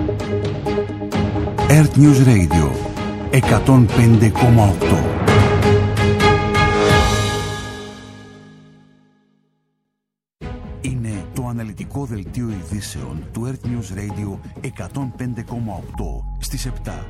Earth News Radio 105,8. Είναι το αναλυτικό δελτίο ειδήσεων του Earth News Radio 105,8 στις 7.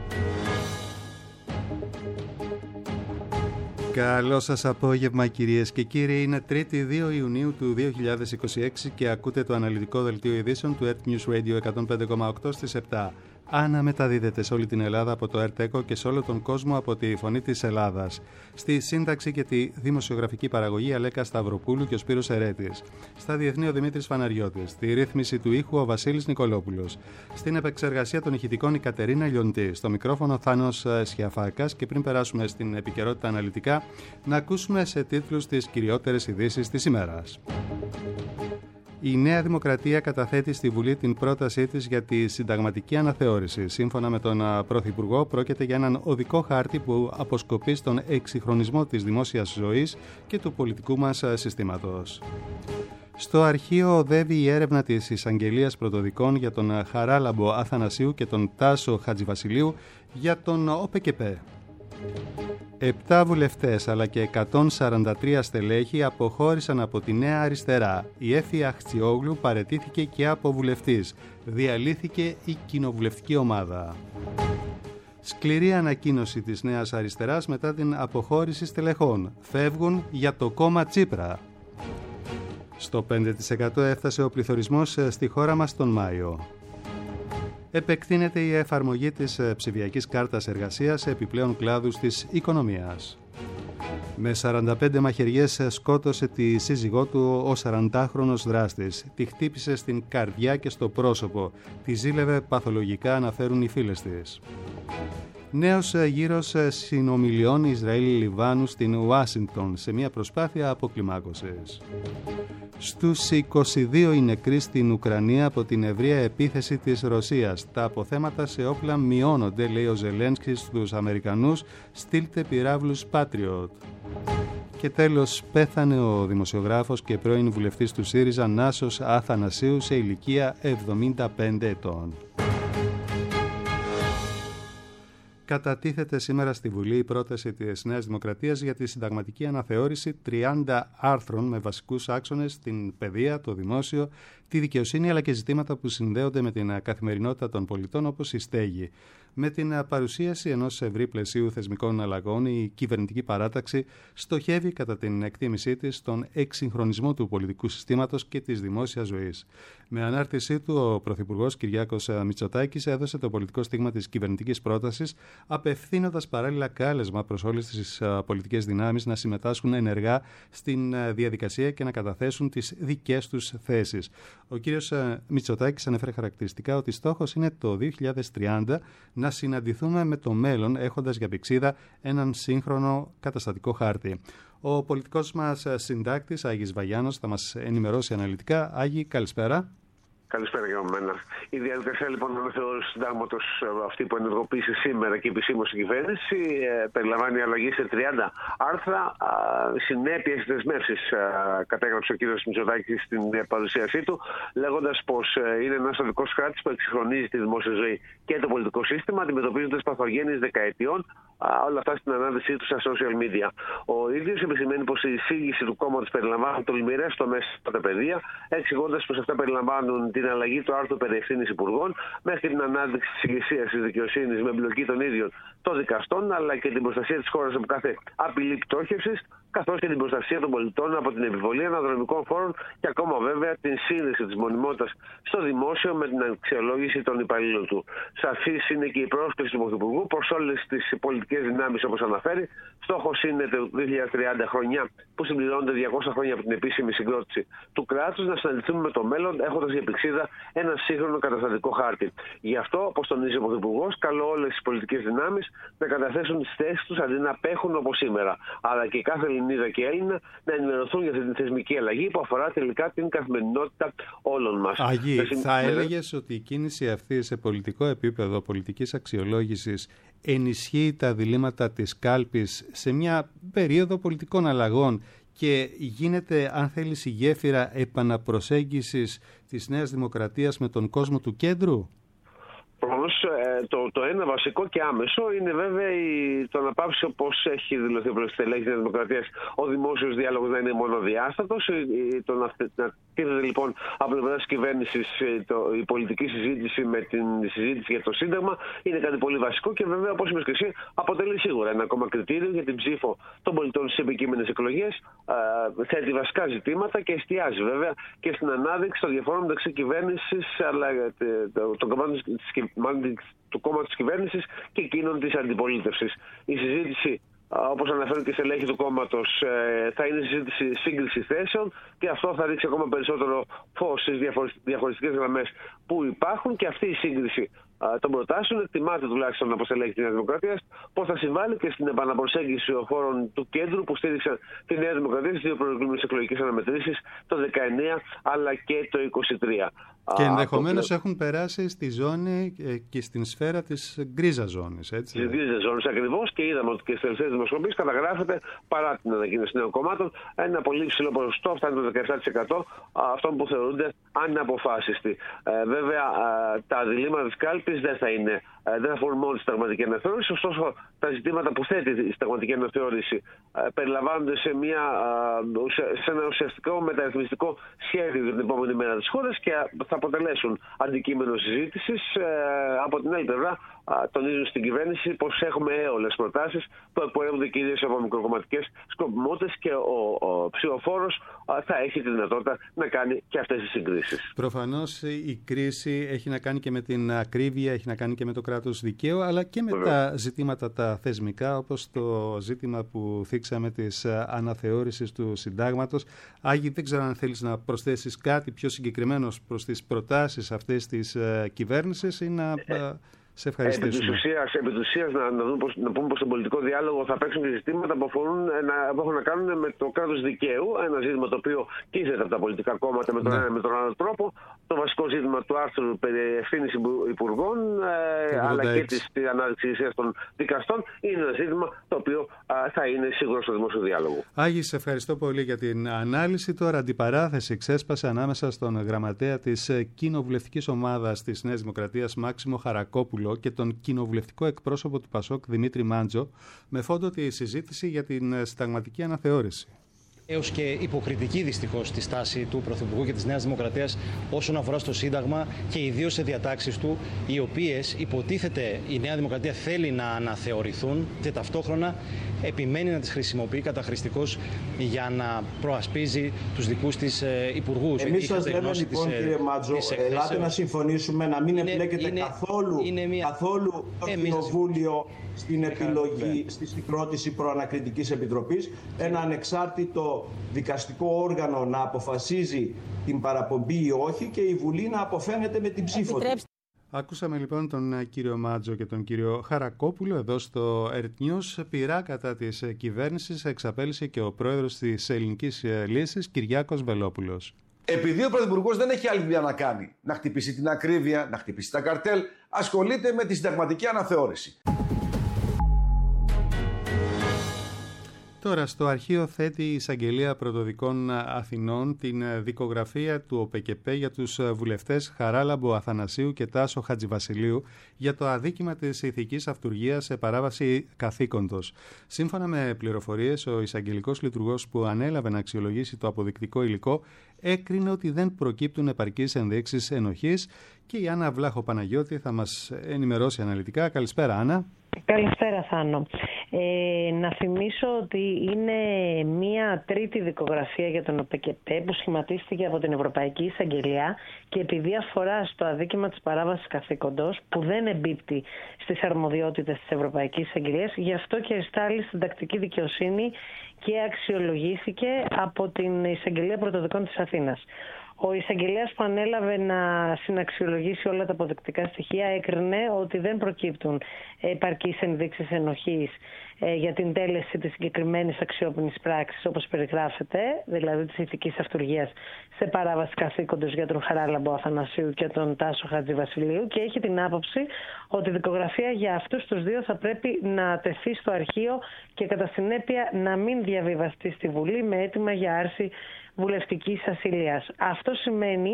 Καλό σας απόγευμα κυρίες και κύριοι, είναι 3η 2 Ιουνίου του 2026 και ακούτε το αναλυτικό δελτίο ειδήσεων του Earth News Radio 105,8 στις 7. Αναμεταδίδεται σε όλη την Ελλάδα από το ΕΡΤ-ΕΚΟ και σε όλο τον κόσμο από τη Φωνή της Ελλάδας. Στη σύνταξη και τη δημοσιογραφική παραγωγή Αλέκα Σταυροπούλου και ο Σπύρος Ερέτης. Στα διεθνή ο Δημήτρης Φαναριώτης. Στη ρύθμιση του ήχου ο Βασίλης Νικολόπουλος. Στην επεξεργασία των ηχητικών η Κατερίνα Λιοντή. Στο μικρόφωνο Θάνος Σιαφάκας. Και πριν περάσουμε στην επικαιρότητα αναλυτικά, να ακούσουμε σε τίτλους τις κυριότερες ειδήσεις της ημέρας. Η Νέα Δημοκρατία καταθέτει στη Βουλή την πρότασή της για τη συνταγματική αναθεώρηση. Σύμφωνα με τον Πρωθυπουργό, πρόκειται για έναν οδικό χάρτη που αποσκοπεί στον εξυγχρονισμό της δημόσιας ζωής και του πολιτικού μας συστήματος. Στο αρχείο οδεύει η έρευνα της Εισαγγελίας Πρωτοδικών για τον Χαράλαμπο Αθανασίου και τον Τάσο Χατζηβασιλείου για τον ΟΠΕΚΕΠΕ. 7 βουλευτές αλλά και 143 στελέχη αποχώρησαν από τη Νέα Αριστερά. Η Έφη Αχτσιόγλου παραιτήθηκε και από βουλευτής. Διαλύθηκε η κοινοβουλευτική ομάδα. Σκληρή ανακοίνωση της Νέας Αριστεράς μετά την αποχώρηση στελεχών. Φεύγουν για το κόμμα Τσίπρα. Στο 5% έφτασε ο πληθωρισμός στη χώρα μας τον Μάιο. Επεκτείνεται η εφαρμογή της ψηφιακής κάρτας εργασίας σε επιπλέον κλάδους της οικονομίας. Με 45 μαχαιριές σκότωσε τη σύζυγό του ο 40χρονος δράστης. Τη χτύπησε στην καρδιά και στο πρόσωπο. Τη ζήλευε παθολογικά, αναφέρουν οι φίλες της. Νέος γύρος συνομιλιών Ισραήλ-Λιβάνου στην Ουάσιγκτον σε μια προσπάθεια αποκλιμάκωσης. Στους 22 οι νεκροί στην Ουκρανία από την ευρεία επίθεση της Ρωσίας. Τα αποθέματα σε όπλα μειώνονται, λέει ο Ζελένσκι στους Αμερικανούς, στείλτε πυράβλους Patriot. Και τέλος, πέθανε ο δημοσιογράφος και πρώην βουλευτής του ΣΥΡΙΖΑ Νάσος Αθανασίου σε ηλικία 75 ετών. Κατατίθεται σήμερα στη Βουλή η πρόταση της Νέας Δημοκρατίας για τη συνταγματική αναθεώρηση 30 άρθρων με βασικούς άξονες την παιδεία, το δημόσιο, τη δικαιοσύνη αλλά και ζητήματα που συνδέονται με την καθημερινότητα των πολιτών όπως η στέγη. Με την παρουσίαση ενός ευρύ πλαισίου θεσμικών αλλαγών, η κυβερνητική παράταξη στοχεύει κατά την εκτίμησή της στον εξυγχρονισμό του πολιτικού συστήματος και της δημόσιας ζωής. Με ανάρτησή του, ο Πρωθυπουργός Κυριάκος Μητσοτάκης έδωσε το πολιτικό στίγμα της κυβερνητικής πρότασης, απευθύνοντας παράλληλα κάλεσμα προς όλες τις πολιτικές δυνάμεις να συμμετάσχουν ενεργά στην διαδικασία και να καταθέσουν τις δικές τους θέσεις. Ο κύριος Μητσοτάκης ανέφερε χαρακτηριστικά ότι στόχος είναι το 2030 να συναντηθούμε με το μέλλον έχοντας για πηξίδα έναν σύγχρονο καταστατικό χάρτη. Ο πολιτικός μας συντάκτης Άγης Βαγιάνος θα μας ενημερώσει αναλυτικά. Άγη, καλησπέρα. Καλησπέρα για μένα. Η διαδικασία λοιπόν αναθεώρησης του συντάγματος, αυτή που ενεργοποίησε σήμερα και επισήμως η κυβέρνηση, περιλαμβάνει αλλαγή σε 30 άρθρα. Συνέπειες και δεσμεύσεις κατέγραψε ο κ. Μητσοτάκης στην παρουσίασή του, λέγοντας πως είναι ένας οδικός χάρτης που εξυγχρονίζει τη δημόσια ζωή και το πολιτικό σύστημα, αντιμετωπίζοντας παθογένειες δεκαετιών, όλα αυτά στην ανάδυσή του στα social media. Ο ίδιος επισημαίνει πως η εισήγηση του κόμματος περιλαμβάνει τολμηρές τομές στα παιδεία, εξηγώντας πως αυτά περιλαμβάνουν την αλλαγή του άρθρου περί ευθύνης υπουργών μέχρι την ανάδειξη της ηγεσίας της δικαιοσύνης με εμπλοκή των ίδιων των δικαστών, αλλά και την προστασία της χώρας από κάθε απειλή πτώχευσης, καθώς και την προστασία των πολιτών από την επιβολή αναδρομικών φόρων και ακόμα βέβαια την σύνδεση της μονιμότητας στο δημόσιο με την αξιολόγηση των υπαλλήλων του. Σαφής είναι και η πρόσκληση του Πρωθυπουργού προς όλες τις πολιτικές δυνάμεις όπως αναφέρει. Στόχος είναι το 2030, χρονιά που συμπληρώνονται 200 χρόνια από την επίσημη συγκρότηση του κράτους, να συναντηθούμε με το μέλλον έχοντας για πηξίδα ένα σύγχρονο καταστατικό χάρτη. Γι' αυτό, όπως τονίζει ο Πρωθυπουργός, καλώ όλες τις πολιτικές δυνάμεις να καταθέσουν τις θέσεις τους αντί να απέχουν όπως σήμερα. Αλλά και κάθε Ελληνίδα και Έλληνα να ενημερωθούν για αυτή την θεσμική αλλαγή που αφορά τελικά την καθημερινότητα όλων μας. Αγί, θα έλεγες ότι η κίνηση αυτή σε πολιτικό επίπεδο πολιτικής αξιολόγησης ενισχύει τα διλήμματα της κάλπης σε μια περίοδο πολιτικών αλλαγών και γίνεται, αν θέλεις, η γέφυρα επαναπροσέγγισης της Νέας Δημοκρατίας με τον κόσμο του κέντρου? χρόνος. Το ένα βασικό και άμεσο είναι βέβαια το να πάψει, όπως έχει δηλωθεί από τις τελέχη της Δημοκρατίας, ο δημόσιος διάλογος να είναι μονοδιάστατος. Το να τίθεται λοιπόν από πλευρά της κυβέρνησης η πολιτική συζήτηση με την συζήτηση για το Σύνταγμα είναι κάτι πολύ βασικό και βέβαια, όπως είπες και εσύ, αποτελεί σίγουρα ένα ακόμα κριτήριο για την ψήφο των πολιτών στις επικείμενες εκλογές. Θέτει βασικά ζητήματα και εστιάζει βέβαια και στην ανάδειξη των διαφορών μεταξύ κυβέρνησης αλλά του κόμματος της κυβέρνησης και εκείνων της αντιπολίτευσης. Η συζήτηση, όπως αναφέρουν και οι στελέχοι του κόμματος, θα είναι συζήτηση σύγκριση θέσεων και αυτό θα ρίξει ακόμα περισσότερο φως στις διαχωριστικές γραμμές που υπάρχουν και αυτή η σύγκριση των προτάσεων εκτιμάται τουλάχιστον από στελέχη της Νέας Δημοκρατίας πώς θα συμβάλλει και στην επαναπροσέγγιση χώρων του κέντρου που στήριξαν τη Νέα Δημοκρατία στις δύο προηγούμενες εκλογικές αναμετρήσεις το 19 αλλά και το 23. Και ενδεχομένως έχουν περάσει στη ζώνη και στην σφαίρα της γκρίζας ζώνης, έτσι. Της γκρίζας ζώνης ακριβώς, και είδαμε ότι και στις τελευταίες δημοσκοπήσεις καταγράφεται, παρά την ανακοίνωση νέων κομμάτων, ένα πολύ ψηλό ποσοστό, φτάνει το 17% αυτών που θεωρούνται αναποφάσιστοι. Βέβαια, τα διλήμματα της κάλπης δεν θα αφορούν μόνο τη συνταγματική αναθεώρηση, ωστόσο τα ζητήματα που θέτει η συνταγματική αναθεώρηση περιλαμβάνονται σε ένα ουσιαστικό μεταρρυθμιστικό σχέδιο για την επόμενη μέρα της χώρας και θα αποτελέσουν αντικείμενο συζήτησης. Από την άλλη πλευρά, τονίζουν στην κυβέρνηση πως έχουμε έολες προτάσεις που εκπορεύονται κυρίως από μικροκομματικές σκοπιμότητες και ο ψηφοφόρος θα έχει τη δυνατότητα να κάνει και αυτές τις συγκρίσεις. Προφανώς η κρίση έχει να κάνει και με την ακρίβεια, έχει να κάνει και με το κράτος δικαίου, αλλά και με τα ζητήματα τα θεσμικά, όπως το ζήτημα που θίξαμε της αναθεώρησης του συντάγματος. Άγη, δεν ξέρω αν θέλεις να προσθέσεις κάτι πιο συγκεκριμένο προς τις προτάσεις αυτές της κυβέρνησης ή να... Σε ευχαριστήσουμε. Επί της ουσίας να πούμε πως στον πολιτικό διάλογο θα παίξουν και ζητήματα που έχουν να κάνουν με το κράτος δικαίου. Ένα ζήτημα το οποίο κοίζεται από τα πολιτικά κόμματα με τον ένα με τον άλλο τρόπο. Το βασικό ζήτημα του άρθρου περί ευθύνης υπουργών αλλά και της ανάδειξης των δικαστών είναι ένα ζήτημα το οποίο θα είναι σίγουρο στο δημόσιο διάλογο. Άγη, σε ευχαριστώ πολύ για την ανάλυση. Τώρα, αντιπαράθεση ξέσπασε ανάμεσα στον γραμματέα της κοινοβουλευτικής ομάδας της Νέας Δημοκρατίας, Μάξιμο Χαρακόπουλο, και τον κοινοβουλευτικό εκπρόσωπο του ΠΑΣΟΚ, Δημήτρη Μάντζο, με φόντο τη συζήτηση για την συνταγματική αναθεώρηση. Έως και υποκριτική δυστυχώς στη στάση του Πρωθυπουργού και της Νέας Δημοκρατίας όσον αφορά στο Σύνταγμα και ιδίως σε διατάξεις του, οι οποίες υποτίθεται η Νέα Δημοκρατία θέλει να αναθεωρηθούν και ταυτόχρονα επιμένει να τις χρησιμοποιεί καταχρηστικώς για να προασπίζει τους δικούς της υπουργούς. Εμείς σας λέμε λοιπόν, κύριε Μάτζο, ελάτε να συμφωνήσουμε να μην εμπλέκεται καθόλου το Κοινοβούλιο στην επιλογή, στη συγκρότηση προανακριτικής επιτροπής, ένα ανεξάρτητο δικαστικό όργανο να αποφασίζει την παραπομπή ή όχι και η Βουλή να αποφαίνεται με την ψήφο του. Ακούσαμε λοιπόν τον κύριο Μάτζο και τον κύριο Χαρακόπουλο εδώ στο Earth News. Πειρά κατά της κυβέρνησης εξαπέλυσε και ο πρόεδρος της Ελληνικής Λύσης, Κυριάκος Βελόπουλος. Επειδή ο Πρωθυπουργός δεν έχει άλλη δουλειά να κάνει, να χτυπήσει την ακρίβεια, να χτυπήσει τα καρτέλ, ασχολείται με τη συνταγματική αναθεώρηση. Τώρα, στο αρχείο θέτει η Εισαγγελία Πρωτοδικών Αθηνών την δικογραφία του ΟΠΚΠ για τους βουλευτές Χαράλαμπο Αθανασίου και Τάσο Χατζηβασιλείου για το αδίκημα της ηθικής αυτουργίας σε παράβαση καθήκοντος. Σύμφωνα με πληροφορίες, ο εισαγγελικός λειτουργός που ανέλαβε να αξιολογήσει το αποδεικτικό υλικό έκρινε ότι δεν προκύπτουν επαρκείς ενδείξεις ενοχής και η Άννα Βλάχο Παναγιώτη θα μας ενημερώσει αναλυτικά. Καλησπέρα, Άννα. Καλησπέρα, Θάνο. Να θυμίσω ότι είναι μία τρίτη δικογραφία για τον ΟΠΚΠ που σχηματίστηκε από την Ευρωπαϊκή Εισαγγελία και επειδή αφορά στο αδίκημα της παράβασης καθήκοντος που δεν εμπίπτει στις αρμοδιότητες της Ευρωπαϊκής Εισαγγελίας, γι' αυτό και εστάλει στην τακτική δικαιοσύνη και αξιολογήθηκε από την Εισαγγελία Πρωτοδικών της Αθήνας. Ο εισαγγελέας που ανέλαβε να συναξιολογήσει όλα τα αποδεικτικά στοιχεία έκρινε ότι δεν προκύπτουν επαρκείς ενδείξεις ενοχής για την τέλεση της συγκεκριμένης αξιόπινης πράξης όπως περιγράφεται, δηλαδή της ηθικής αυτουργίας σε παράβαση καθήκοντος για τον Χαράλαμπο Αθανασίου και τον Τάσο Χατζηβασιλείου και έχει την άποψη ότι η δικογραφία για αυτούς τους δύο θα πρέπει να τεθεί στο αρχείο και κατά συνέπεια να μην διαβιβαστεί στη Βουλή με αίτημα για άρση βουλευτικής ασυλίας. Αυτό σημαίνει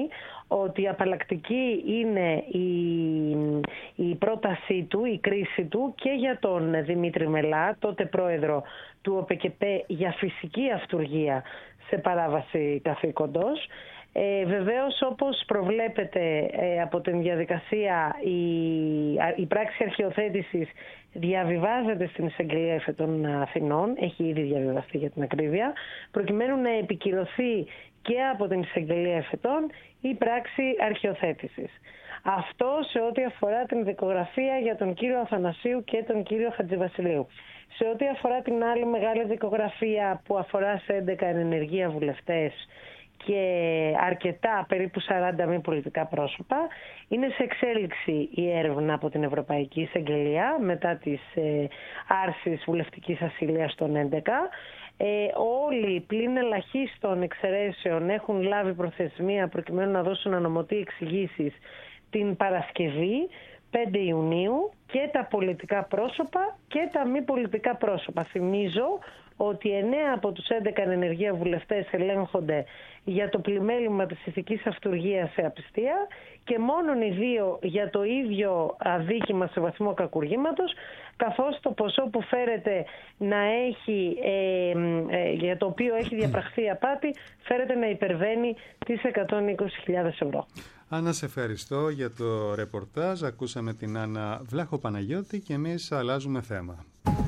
ότι απαλλακτική είναι η πρότασή του, η κρίση του και για τον Δημήτρη Μελά, τότε πρόεδρο του ΟΠΚΠ, για φυσική αυτουργία σε παράβαση καθήκοντος. Βεβαίως, όπως προβλέπεται από την διαδικασία, η πράξη αρχιοθέτησης διαβιβάζεται στην Εισαγγελία Εφετών Αθηνών, έχει ήδη διαβιβαστεί για την ακρίβεια, προκειμένου να επικυρωθεί και από την Εισαγγελία Εφετών η πράξη αρχιοθέτησης. Αυτό σε ό,τι αφορά την δικογραφία για τον κύριο Αθανασίου και τον κύριο Χατζηβασιλείου. Σε ό,τι αφορά την άλλη μεγάλη δικογραφία που αφορά σε 11 ενεργεία βουλευτές και αρκετά, περίπου 40 μη πολιτικά πρόσωπα, είναι σε εξέλιξη η έρευνα από την Ευρωπαϊκή Εισαγγελία μετά τις άρσεις βουλευτικής ασυλίας των 11. Όλοι πλην ελαχίστων εξαιρέσεων έχουν λάβει προθεσμία προκειμένου να δώσουν ανωμοτεί εξηγήσεις την Παρασκευή 5 Ιουνίου, και τα πολιτικά πρόσωπα και τα μη πολιτικά πρόσωπα. Θυμίζω ότι 9 από τους 11 ενεργεία βουλευτές ελέγχονται για το πλημέλημα της ηθικής αυτουργίας σε απιστία και μόνον οι 2 για το ίδιο αδίκημα σε βαθμό κακουργήματος, καθώς το ποσό που φέρεται να έχει, για το οποίο έχει διαπραχθεί απάτη, φέρεται να υπερβαίνει τις 120.000 ευρώ. Άννα, σε ευχαριστώ για το ρεπορτάζ. Ακούσαμε την Άννα Βλάχο-Παναγιώτη και εμείς αλλάζουμε θέμα.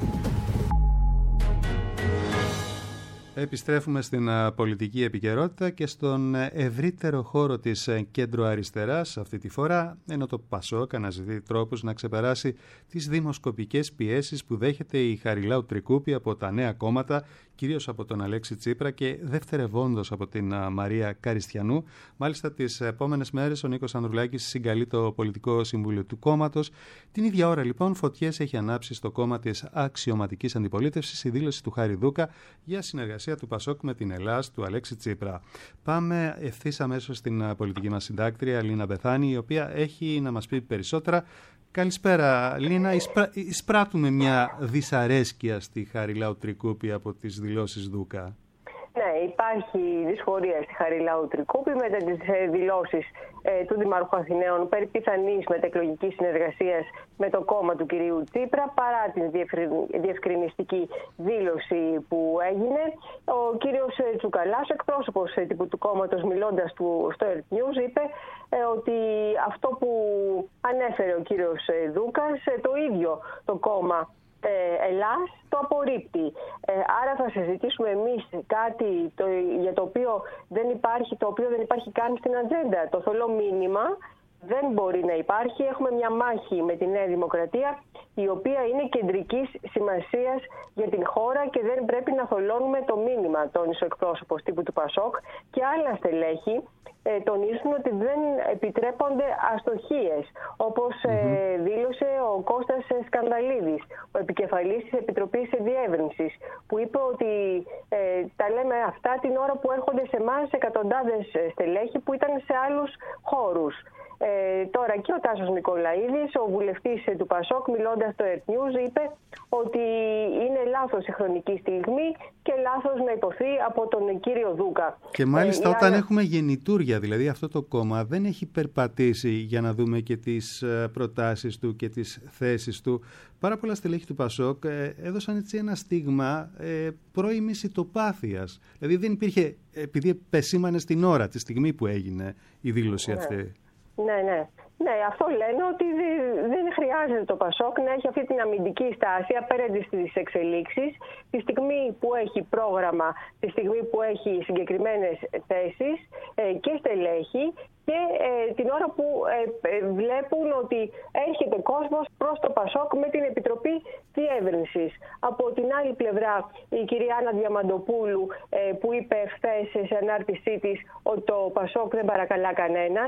Επιστρέφουμε στην πολιτική επικαιρότητα και στον ευρύτερο χώρο της κέντρο-αριστεράς αυτή τη φορά, ενώ το ΠΑΣΟΚ αναζητεί τρόπους να ξεπεράσει τις δημοσκοπικές πιέσεις που δέχεται η Χαριλάου Τρικούπη από τα νέα κόμματα, κυρίως από τον Αλέξη Τσίπρα και δευτερευόντως από την Μαρία Καριστιανού. Μάλιστα, τις επόμενες μέρες ο Νίκος Ανδρουλάκης συγκαλεί το πολιτικό συμβούλιο του κόμματος. Την ίδια ώρα, λοιπόν, φωτιές έχει ανάψει στο κόμμα της αξιωματικής αντιπολίτευσης η δήλωση του Χάρη Δούκα για συνεργασία του ΠΑΣΟΚ με την Ελλάς του Αλέξη Τσίπρα. Πάμε ευθύς αμέσως στην πολιτική μας συντάκτρια Λίνα Μπεθάνη, η οποία έχει να μας πει περισσότερα. Καλησπέρα, Λίνα. Εισπράττουμε μια δυσαρέσκεια στη Χαριλάου Τρικούπη από τις δηλώσεις Δούκα. Ναι, υπάρχει δυσφορία στη Χαριλάου Τρικούπη μετά τις δηλώσεις του Δημάρχου Αθηναίων περί πιθανής μετεκλογικής συνεργασίας με το κόμμα του κυρίου Τσίπρα, παρά την διευκρινιστική δήλωση που έγινε. Ο κύριος Τσουκαλάς, εκπρόσωπος τύπου του κόμματος, μιλώντας στο Earth News, είπε ότι αυτό που ανέφερε ο κύριος Δούκας, το ίδιο το κόμμα Ελλάς το απορρίπτει. Άρα θα συζητήσουμε εμείς κάτι για το οποίο δεν υπάρχει καν στην ατζέντα. Το θολό μήνυμα δεν μπορεί να υπάρχει. Έχουμε μια μάχη με τη Νέα Δημοκρατία, η οποία είναι κεντρικής σημασίας για την χώρα και δεν πρέπει να θολώνουμε το μήνυμα, τόνισε ο εκπρόσωπος τύπου του ΠΑΣΟΚ, και άλλα στελέχη τονίζουν ότι δεν επιτρέπονται αστοχίες, όπως δήλωσε ο Κώστας Σκανδαλίδης, ο επικεφαλής της Επιτροπής Διεύρυνσης, που είπε ότι τα λέμε αυτά την ώρα που έρχονται σε εμάς εκατοντάδες στελέχη που ήταν σε άλλους χώρους. Τώρα και ο Τάσος Νικολαίδης, ο βουλευτής του ΠΑΣΟΚ, μιλώντας στο Earth News, είπε ότι είναι λάθος η χρονική στιγμή και λάθος να υποθεί από τον κύριο Δούκα. Και μάλιστα όταν έχουμε γεννητούρια, δηλαδή αυτό το κόμμα δεν έχει περπατήσει για να δούμε και τις προτάσεις του και τις θέσεις του. Πάρα πολλά στελέχη του ΠΑΣΟΚ έδωσαν έτσι ένα στίγμα πρώιμης ητοπάθειας. Δηλαδή δεν υπήρχε, επειδή επεσήμανε στην ώρα, τη στιγμή που έγινε η δήλωση αυτή. Ναι, αυτό λένε, ότι δεν χρειάζεται το ΠΑΣΟΚ να έχει αυτή την αμυντική στάση απέναντι στις εξελίξεις, τη στιγμή που έχει πρόγραμμα, τη στιγμή που έχει συγκεκριμένες θέσεις και στελέχη, και την ώρα που βλέπουν ότι έρχεται κόσμος προς το ΠΑΣΟΚ με την Επιτροπή Διεύρυνσης. Από την άλλη πλευρά, η κυρία Άννα Διαμαντοπούλου, που είπε χθες σε ανάρτησή της ότι το ΠΑΣΟΚ δεν παρακαλά κανέναν,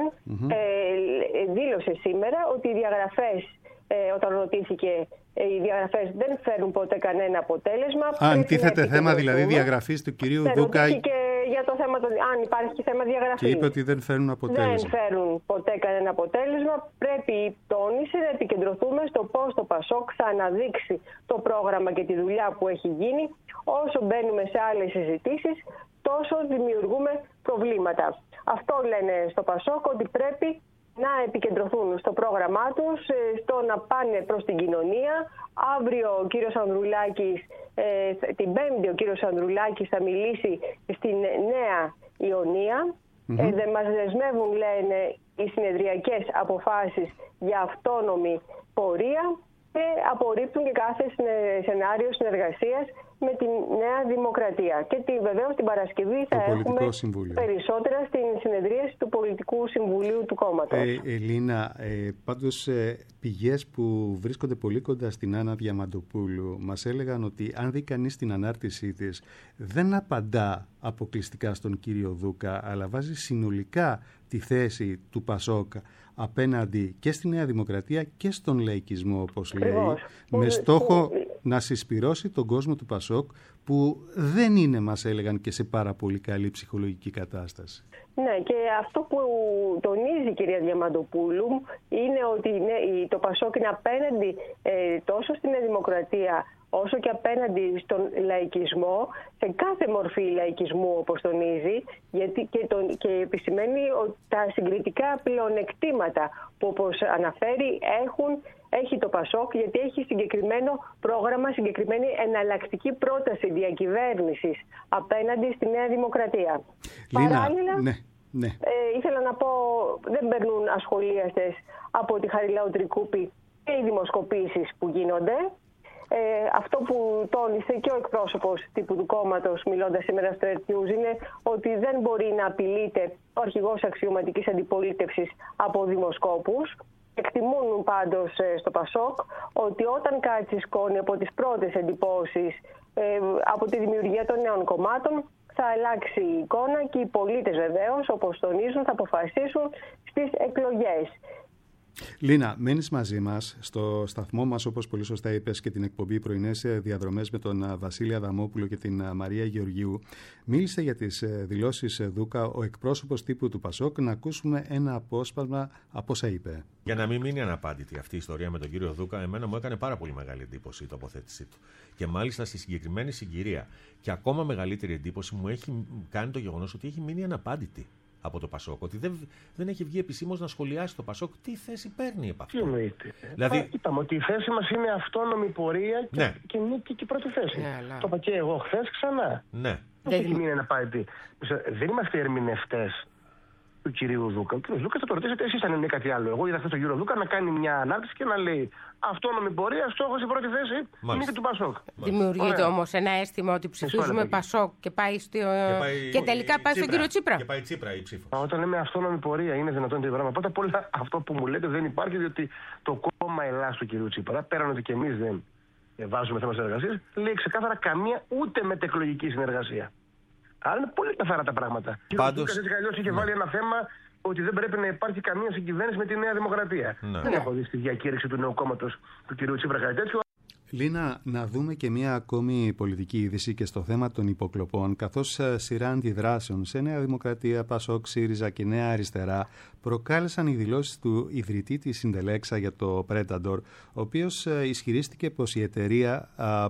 δήλωσε σήμερα ότι οι διαγραφές, όταν ρωτήθηκε, οι διαγραφές δεν φέρνουν ποτέ κανένα αποτέλεσμα. Αντίθεται θέμα δηλαδή διαγραφής του κυρίου Δούκα. Και για το θέμα αν υπάρχει θέμα διαγραφής. Και είπε ότι δεν φέρνουν αποτέλεσμα. Δεν φέρουν ποτέ κανένα αποτέλεσμα. Πρέπει, τόνισε, να επικεντρωθούμε στο πώς το ΠΑΣΟΚ θα αναδείξει το πρόγραμμα και τη δουλειά που έχει γίνει. Όσο μπαίνουμε σε άλλες συζητήσεις, τόσο δημιουργούμε προβλήματα. Αυτό λένε στο ΠΑΣΟΚ, ότι πρέπει να επικεντρωθούν στο πρόγραμμά τους, στο να πάνε προς την κοινωνία. Αύριο ο κύριος Ανδρουλάκης, την Πέμπτη ο κύριος Ανδρουλάκης θα μιλήσει στην Νέα Ιωνία. Μας δεσμεύουν, λένε, οι συνεδριακές αποφάσεις για αυτόνομη πορεία και απορρίπτουν και κάθε σενάριο συνεργασίας με τη Νέα Δημοκρατία. Και βεβαίως την Παρασκευή θα έχουμε περισσότερα στην συνεδρίαση του Πολιτικού Συμβουλίου του κόμματος. Ελίνα, πάντως πηγές που βρίσκονται πολύ κοντά στην Άννα Διαμαντοπούλου μας έλεγαν ότι αν δει κανείς την ανάρτησή της, δεν απαντά αποκλειστικά στον κύριο Δούκα, αλλά βάζει συνολικά τη θέση του ΠΑΣΟΚ απέναντι και στη Νέα Δημοκρατία και στον λαϊκισμό, όπως λέει, με στόχο να συσπυρώσει τον κόσμο του ΠΑΣΟΚ, που δεν είναι, μας έλεγαν, και σε πάρα πολύ καλή ψυχολογική κατάσταση. Ναι, και αυτό που τονίζει η κυρία Διαμαντοπούλου είναι ότι το ΠΑΣΟΚ είναι απέναντι τόσο στη Νέα Δημοκρατία όσο και απέναντι στον λαϊκισμό, σε κάθε μορφή λαϊκισμού, όπως τονίζει, γιατί και επισημαίνει ότι τα συγκριτικά πλεονεκτήματα που, όπως αναφέρει, έχει το ΠΑΣΟΚ, γιατί έχει συγκεκριμένο πρόγραμμα, συγκεκριμένη εναλλακτική πρόταση διακυβέρνησης απέναντι στη Νέα Δημοκρατία. Λίνα, παράλληλα, ναι. Ήθελα να πω, δεν περνούν ασχολίαστες από τη Χαριλάου Τρικούπη και οι δημοσκοπήσεις που γίνονται. Αυτό που τόνισε και ο εκπρόσωπος τύπου του κόμματος, μιλώντας σήμερα στο Earth News, είναι ότι δεν μπορεί να απειλείται ο αρχηγός αξιωματικής αντιπολίτευσης από δημοσκόπους. Εκτιμούν πάντως στο ΠΑΣΟΚ ότι όταν κάτσει σκόνη από τις πρώτες εντυπώσεις από τη δημιουργία των νέων κομμάτων, θα αλλάξει η εικόνα και οι πολίτες, βεβαίως, όπως τονίζουν, θα αποφασίσουν στις εκλογές. Λίνα, μένεις μαζί μας στο σταθμό μας, όπως πολύ σωστά είπες, και την εκπομπή πρωινές διαδρομές με τον Βασίλη Αδαμόπουλο και την Μαρία Γεωργίου. Μίλησε για τις δηλώσεις Δούκα ο εκπρόσωπος τύπου του ΠΑΣΟΚ. Να ακούσουμε ένα απόσπασμα από όσα είπε. Για να μην μείνει αναπάντητη αυτή η ιστορία με τον κύριο Δούκα, εμένα μου έκανε πάρα πολύ μεγάλη εντύπωση η τοποθέτησή του. Και μάλιστα στη συγκεκριμένη συγκυρία. Και ακόμα μεγαλύτερη εντύπωση μου έχει κάνει το γεγονός ότι έχει μείνει αναπάντητη από το ΠΑΣΟΚ, ότι δεν έχει βγει επισήμως να σχολιάσει το ΠΑΣΟΚ τι θέση παίρνει επ' αυτό. Τι εννοείται. Δηλαδή, είπαμε ότι η θέση μας είναι αυτόνομη πορεία και νίκη και πρώτη θέση. Το είπα και εγώ χθες ξανά. Ναι. Δεν έχει μείνει αναπάντητη. Δεν είμαστε ερμηνευτές του κυρίου Δούκα. Ο κύριος Δούκα θα το ρωτήσετε εσείς αν είναι κάτι άλλο. Εγώ είδα χθες τον κύριο Δούκα να κάνει μια ανάρτηση και να λέει αυτόνομη πορεία, στόχος η πρώτη θέση, νίκη του ΠΑΣΟΚ. Δημιουργείται όμως ένα αίσθημα ότι ψηφίζουμε ΠΑΣΟΚ και πάει και τελικά πάει στον κύριο Τσίπρα. Και πάει Τσίπρα η ψήφος. Όταν λέμε αυτόνομη πορεία, είναι δυνατόν το πράγμα. Πρώτα απ' όλα αυτό που μου λέτε δεν υπάρχει, διότι το κόμμα Ελλάς του κυρίου Τσίπρα, πέραν ότι και εμείς δεν βάζουμε θέμα συνεργασίας, λέει ξεκάθαρα καμία ούτε μετεκλογική συνεργασία. Άρα είναι πολύ καθαρά τα πράγματα. Πάντως, έτσι κι αλλιώς είχε βάλει ένα θέμα ότι δεν πρέπει να υπάρχει καμία συγκυβέρνηση με τη Νέα Δημοκρατία. Δεν έχω δει στη διακήρυξη του νέου κόμματος του κ. Τσίπρα κάτι τέτοιο. Λίνα, να δούμε και μια ακόμη πολιτική είδηση και στο θέμα των υποκλοπών, καθώς σειρά αντιδράσεων σε Νέα Δημοκρατία, ΠΑΣΟΚ, ΣΥΡΙΖΑ και Νέα Αριστερά προκάλεσαν οι δηλώσεις του ιδρυτή της Συντελέξα για το Predator, ο οποίος ισχυρίστηκε πως η εταιρεία,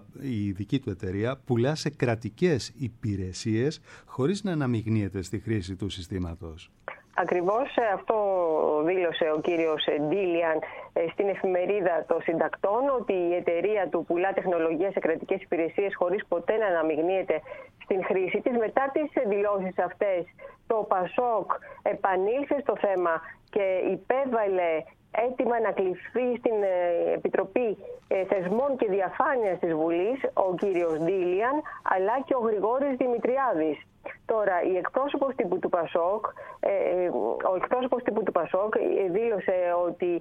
η δική του εταιρεία, πουλά σε κρατικές υπηρεσίες χωρίς να αναμειγνύεται στη χρήση του συστήματος. Ακριβώς αυτό δήλωσε ο κύριος Ντίλιαν στην εφημερίδα των συντακτών, ότι η εταιρεία του πουλά τεχνολογία σε κρατικές υπηρεσίες χωρίς ποτέ να αναμειγνύεται στην χρήση της. Μετά τις δηλώσεις αυτές, το ΠΑΣΟΚ επανήλθε στο θέμα και υπέβαλε έτοιμα να κληθεί στην Επιτροπή Θεσμών και Διαφάνειας της Βουλής ο κύριος Ντίλιαν, αλλά και ο Γρηγόρης Δημητριάδης. Τώρα, ο εκπρόσωπος τύπου του ΠΑΣΟΚ δήλωσε ότι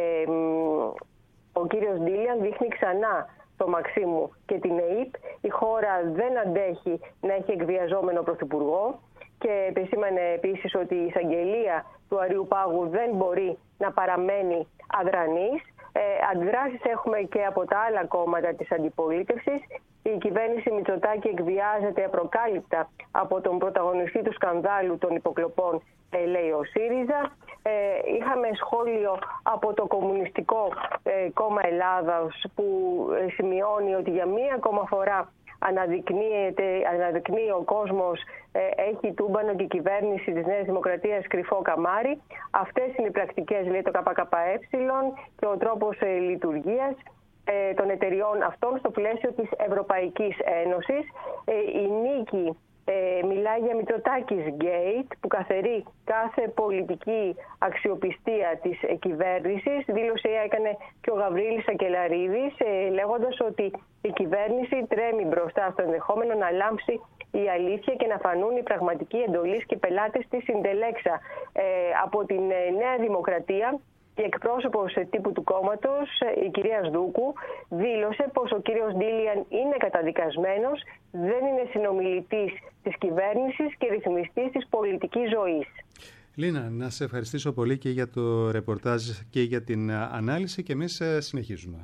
ο κύριος Ντίλιαν δείχνει ξανά το Μαξίμου και την ΕΕΠ. Η χώρα δεν αντέχει να έχει εκβιαζόμενο πρωθυπουργό και επισήμανε επίσης ότι η εισαγγελία του Αριού Πάγου δεν μπορεί να παραμένει αδρανής. Αντιδράσεις έχουμε και από τα άλλα κόμματα της αντιπολίτευσης. Η κυβέρνηση Μητσοτάκη εκβιάζεται απροκάλυπτα από τον πρωταγωνιστή του σκανδάλου των υποκλοπών, λέει ο ΣΥΡΙΖΑ. Είχαμε σχόλιο από το Κομμουνιστικό Κόμμα Ελλάδας που σημειώνει ότι για μία ακόμα φορά αναδεικνύει ο κόσμος, έχει τούμπανο και η κυβέρνηση της Νέας Δημοκρατίας κρυφό καμάρι. Αυτές είναι οι πρακτικές, λέει το ΚΚΕ, και ο τρόπος λειτουργίας των εταιριών αυτών στο πλαίσιο της Ευρωπαϊκής Ένωσης. Η νίκη μιλάει για Μητσοτάκης Gate, που καθερεί κάθε πολιτική αξιοπιστία της κυβέρνησης. Δήλωση έκανε και ο Γαβρίλης Σακελαρίδης, λέγοντας ότι η κυβέρνηση τρέμει μπροστά στο ενδεχόμενο να λάμψει η αλήθεια και να φανούν οι πραγματικοί εντολείς και πελάτες της συντελέξα. Από την Νέα Δημοκρατία, η εκπρόσωπος τύπου του κόμματος, η κυρία Σδούκου, δήλωσε πως ο κύριος Ντίλιαν είναι καταδικασμένος, δεν είναι συνομιλητής της κυβέρνησης και ρυθμιστής της πολιτικής ζωής. Λίνα, να σε ευχαριστήσω πολύ και για το ρεπορτάζ και για την ανάλυση, και εμείς συνεχίζουμε.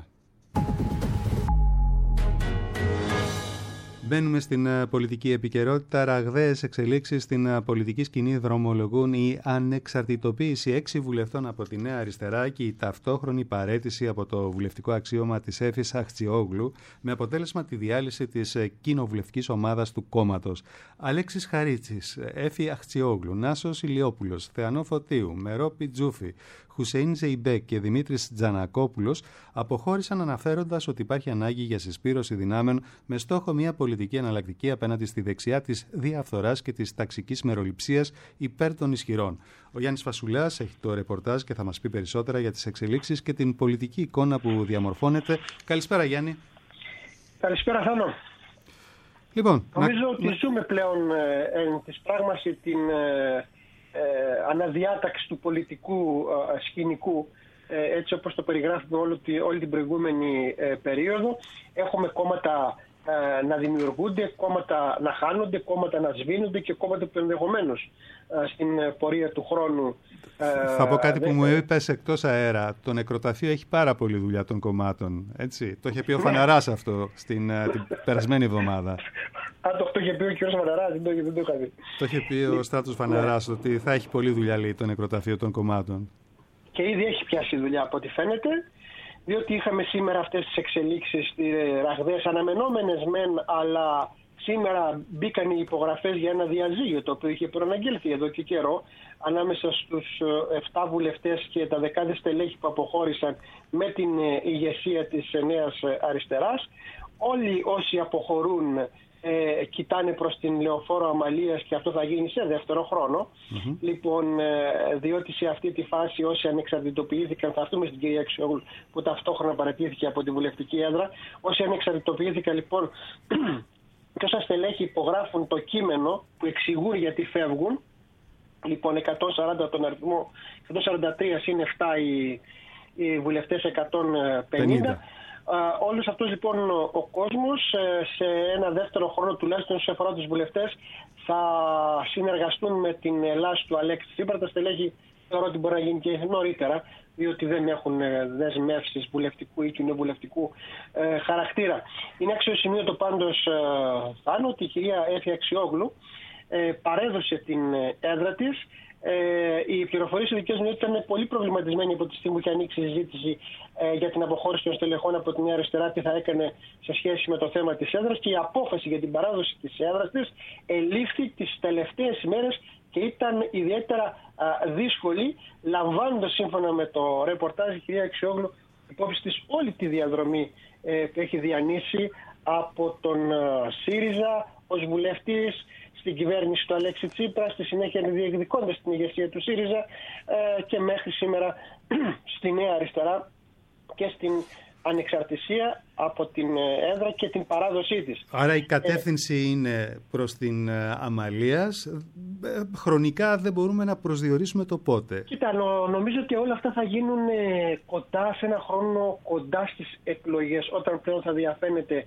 Μπαίνουμε στην πολιτική επικαιρότητα. Ραγδαίες εξελίξεις στην πολιτική σκηνή δρομολογούν η ανεξαρτητοποίηση 6 βουλευτών από τη Νέα Αριστερά και η ταυτόχρονη παραίτηση από το βουλευτικό αξίωμα της Έφης Αχτσιόγλου, με αποτέλεσμα τη διάλυση της κοινοβουλευτικής ομάδας του κόμματος. Αλέξης Χαρίτσης, Έφη Αχτσιόγλου, Νάσος Ηλιόπουλος, Θεανό Φωτίου, Μερόπη Τζούφη, Χουσέιν Ζεϊμπέκ και Δημήτρης Τζανακόπουλος αποχώρησαν, αναφέροντας ότι υπάρχει ανάγκη για συσπήρωση δυνάμεων με στόχο μια πολιτική εναλλακτική απέναντι στη δεξιά της διαφθοράς και της ταξικής μεροληψίας υπέρ των ισχυρών. Ο Γιάννης Φασουλάς έχει το ρεπορτάζ και θα μας πει περισσότερα για τις εξελίξεις και την πολιτική εικόνα που διαμορφώνεται. Καλησπέρα, Γιάννη. Καλησπέρα, Θάνο. Λοιπόν, νομίζω ότι ζούμε πλέον της πράγμαση την αναδιάταξη του πολιτικού σκηνικού, έτσι όπως το περιγράφουμε όλη την προηγούμενη περίοδο. Έχουμε κόμματα να δημιουργούνται, κόμματα να χάνονται, κόμματα να σβήνονται και κόμματα που ενδεχομένως στην πορεία του χρόνου. Θα πω κάτι που μου είπες εκτός αέρα. Το νεκροταφείο έχει πάρα πολλή δουλειά των κομμάτων. Έτσι. Το είχε πει ο Φαναράς αυτό την περασμένη εβδομάδα. Το είχε πει ο κ. Φαναράς, δεν το είχα δει. Το είχε πει ο Στράτος Φαναράς, ότι θα έχει πολλή δουλειά, λέει, το νεκροταφείο των κομμάτων. Και ήδη έχει πιάσει δουλειά από ό,τι φαίνεται, διότι είχαμε σήμερα αυτές τις εξελίξεις ραγδαίες, αναμενόμενες μεν, αλλά σήμερα μπήκαν οι υπογραφές για ένα διαζύγιο, το οποίο είχε προαναγγελθεί εδώ και καιρό, ανάμεσα στους 7 βουλευτές και τα δεκάδες στελέχη που αποχώρησαν με την ηγεσία της Νέας Αριστεράς. Όλοι όσοι αποχωρούν κοιτάνε προς την Λεωφόρο Αμαλίας, και αυτό θα γίνει σε δεύτερο χρόνο. Λοιπόν, διότι σε αυτή τη φάση όσοι ανεξαρτητοποιήθηκαν, θα έρθουμε στην κυρία Αξιόγλου που ταυτόχρονα παρατήθηκε από τη βουλευτική έδρα, όσοι ανεξαρτητοποιήθηκαν λοιπόν και όσα στελέχη υπογράφουν το κείμενο που εξηγούν γιατί φεύγουν, λοιπόν 140 τον αριθμό, 143 συν 7 οι βουλευτές 150. Όλους αυτούς λοιπόν ο κόσμος σε ένα δεύτερο χρόνο, τουλάχιστον σε αφορά τους βουλευτές, θα συνεργαστούν με την Ελλάδα του Αλέξη Τσίπρα. Τα στελέχη θεωρώ ότι μπορεί να γίνει και νωρίτερα, διότι δεν έχουν δεσμεύσεις βουλευτικού ή κοινοβουλευτικού χαρακτήρα. Είναι αξιοσημείωτο πάντως, Θάνο, ότι η κυρία Έφη Αξιόγλου παρέδωσε την έδρα της. Οι πληροφορίες ειδικές μου ήταν πολύ προβληματισμένοι από τη στιγμή που είχε ανοίξει η συζήτηση για την αποχώρηση των στελεχών από την Νέα Αριστερά, τι θα έκανε σε σχέση με το θέμα της έδρας, και η απόφαση για την παράδοση της έδρας της ελήφθη τις τελευταίες ημέρες και ήταν ιδιαίτερα δύσκολη, λαμβάνοντας σύμφωνα με το ρεπορτάζ η κυρία Αξιόγλου υπόψη της όλη τη διαδρομή που έχει διανύσει από τον ΣΥΡΙΖΑ ως βουλευτής στην κυβέρνηση του Αλέξη Τσίπρα, στη συνέχεια διεκδικώντας την ηγεσία του ΣΥΡΙΖΑ και μέχρι σήμερα στη Νέα Αριστερά και στην ανεξαρτησία από την έδρα και την παράδοσή της. Άρα η κατεύθυνση είναι προς την Αμαλίας. Χρονικά δεν μπορούμε να προσδιορίσουμε το πότε. Κοίτα, νομίζω ότι όλα αυτά θα γίνουν κοντά σε ένα χρόνο, κοντά στις εκλογές, όταν πλέον θα διαφαίνεται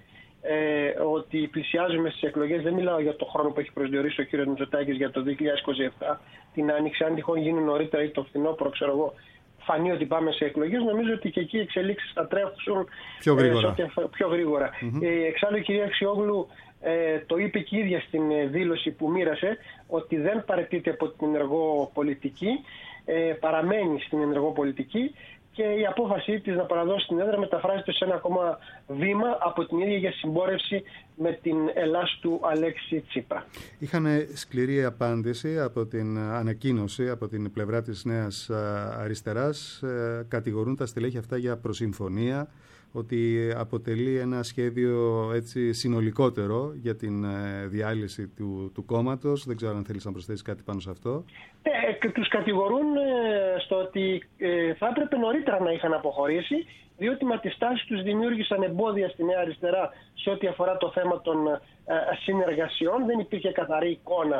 ότι πλησιάζουμε στις εκλογές. Δεν μιλάω για το χρόνο που έχει προσδιορίσει ο κ. Μητσοτάκης για το 2027, την άνοιξη. Αν τυχόν γίνει νωρίτερα ή το φθινόπωρο, ξέρω εγώ, φανεί ότι πάμε σε εκλογές, νομίζω ότι και εκεί οι εξελίξεις θα τρέχουν πιο γρήγορα. Εξάλλου η κυρία Αξιόγλου το είπε και η ίδια στην δήλωση που μοίρασε, ότι δεν παραιτείται από την ενεργό πολιτική, παραμένει στην ενεργό πολιτική, και η απόφασή της να παραδώσει την έδρα μεταφράζεται σε ένα ακόμα βήμα από την ίδια για συμπόρευση με την Ελλάς του Αλέξη Τσίπρα. Είχαμε σκληρή απάντηση από την ανακοίνωση από την πλευρά της Νέας Αριστεράς. Κατηγορούν τα στελέχη αυτά για προσυμφωνία, ότι αποτελεί ένα σχέδιο έτσι συνολικότερο για την διάλυση του κόμματος. Δεν ξέρω αν θέλεις να προσθέσεις κάτι πάνω σε αυτό. Τους κατηγορούν στο ότι θα έπρεπε νωρίτερα να είχαν αποχωρήσει, διότι με τη στάση τους δημιούργησαν εμπόδια στη Νέα Αριστερά σε ό,τι αφορά το θέμα των συνεργασιών. Δεν υπήρχε καθαρή εικόνα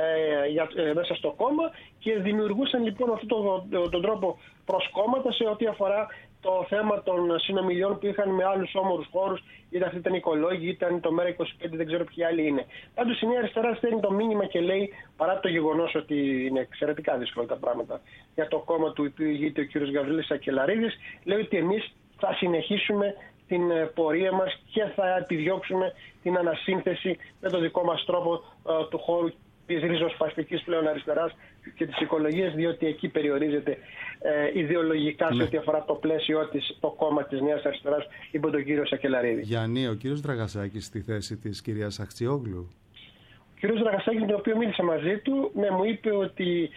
μέσα στο κόμμα και δημιουργούσαν λοιπόν με αυτόν τον τρόπο προσκόμματα σε ό,τι αφορά το θέμα των συνομιλιών που είχαν με άλλους όμορους χώρους, είτε αυτή ήταν η Οικολόγοι, ήταν το ΜΕΡΑ25, δεν ξέρω ποιοι άλλοι είναι. Πάντως η Νέα Αριστερά στέλνει το μήνυμα και λέει, παρά το γεγονός ότι είναι εξαιρετικά δύσκολα τα πράγματα για το κόμμα του οποίου ηγείται ο κ. Γαβρίλης Σακελαρίδης, λέει ότι εμείς θα συνεχίσουμε την πορεία μας και θα επιδιώξουμε την ανασύνθεση με το δικό μας τρόπο του χώρου της ριζοσπαστικής πλέον αριστεράς και της οικολογίας, διότι εκεί περιορίζεται ιδεολογικά σε ό,τι αφορά το πλαίσιο της, το κόμμα της Νέας Αριστεράς υπό τον κύριο Σακελαρίδη. Γιάννη, ο κύριος Δραγασάκης στη θέση της κυρίας Αξιόγλου. Ο κύριος Δραγασάκης, με τον οποίο μίλησα μαζί του, μου είπε ότι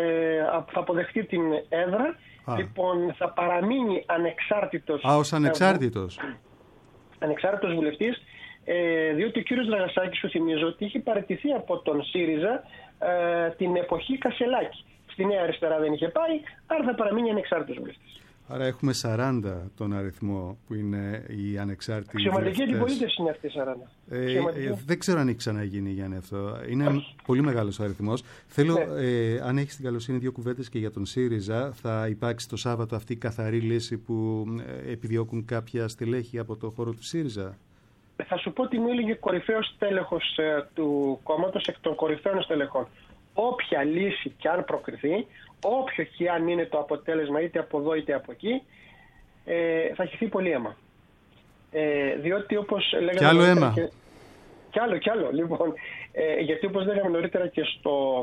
θα αποδεχτεί την έδρα. Λοιπόν, θα παραμείνει ανεξάρτητος. Ως ανεξάρτητος. Ανεξάρτητος βουλευτής, διότι ο κύριος Δραγασάκης, σου θυμίζω, ότι είχε παραιτηθεί από τον ΣΥΡΙΖΑ την εποχή Κασελάκη. Στη Νέα Αριστερά δεν είχε πάει, άρα θα παραμείνει ανεξάρτητος βουλευτής. Άρα έχουμε 40 τον αριθμό που είναι οι ανεξάρτητοι βουλευτές. Αξιωματική αντιπολίτευση είναι αυτή 40. Δεν ξέρω αν έχει ξαναγίνει, Γιάννη, αυτό. Είναι πολύ μεγάλος ο αριθμός. Θέλω, αν έχεις την καλοσύνη, δύο κουβέντες και για τον ΣΥΡΙΖΑ. Θα υπάρξει το Σάββατο αυτή η καθαρή λύση που επιδιώκουν κάποια στελέχη από το χώρο του ΣΥΡΙΖΑ. Θα σου πω ότι μου έλεγε κορυφαίος τέλεχος του κόμματος, εκ των κορυφαίων στελεχών. Όποια λύση και αν προκριθεί, όποιο και αν είναι το αποτέλεσμα, είτε από εδώ είτε από εκεί, θα χυθεί πολύ αίμα. Διότι όπως λέγαμε... Κι άλλο αίμα. Κι άλλο. Λοιπόν, γιατί όπως λέγαμε νωρίτερα και στο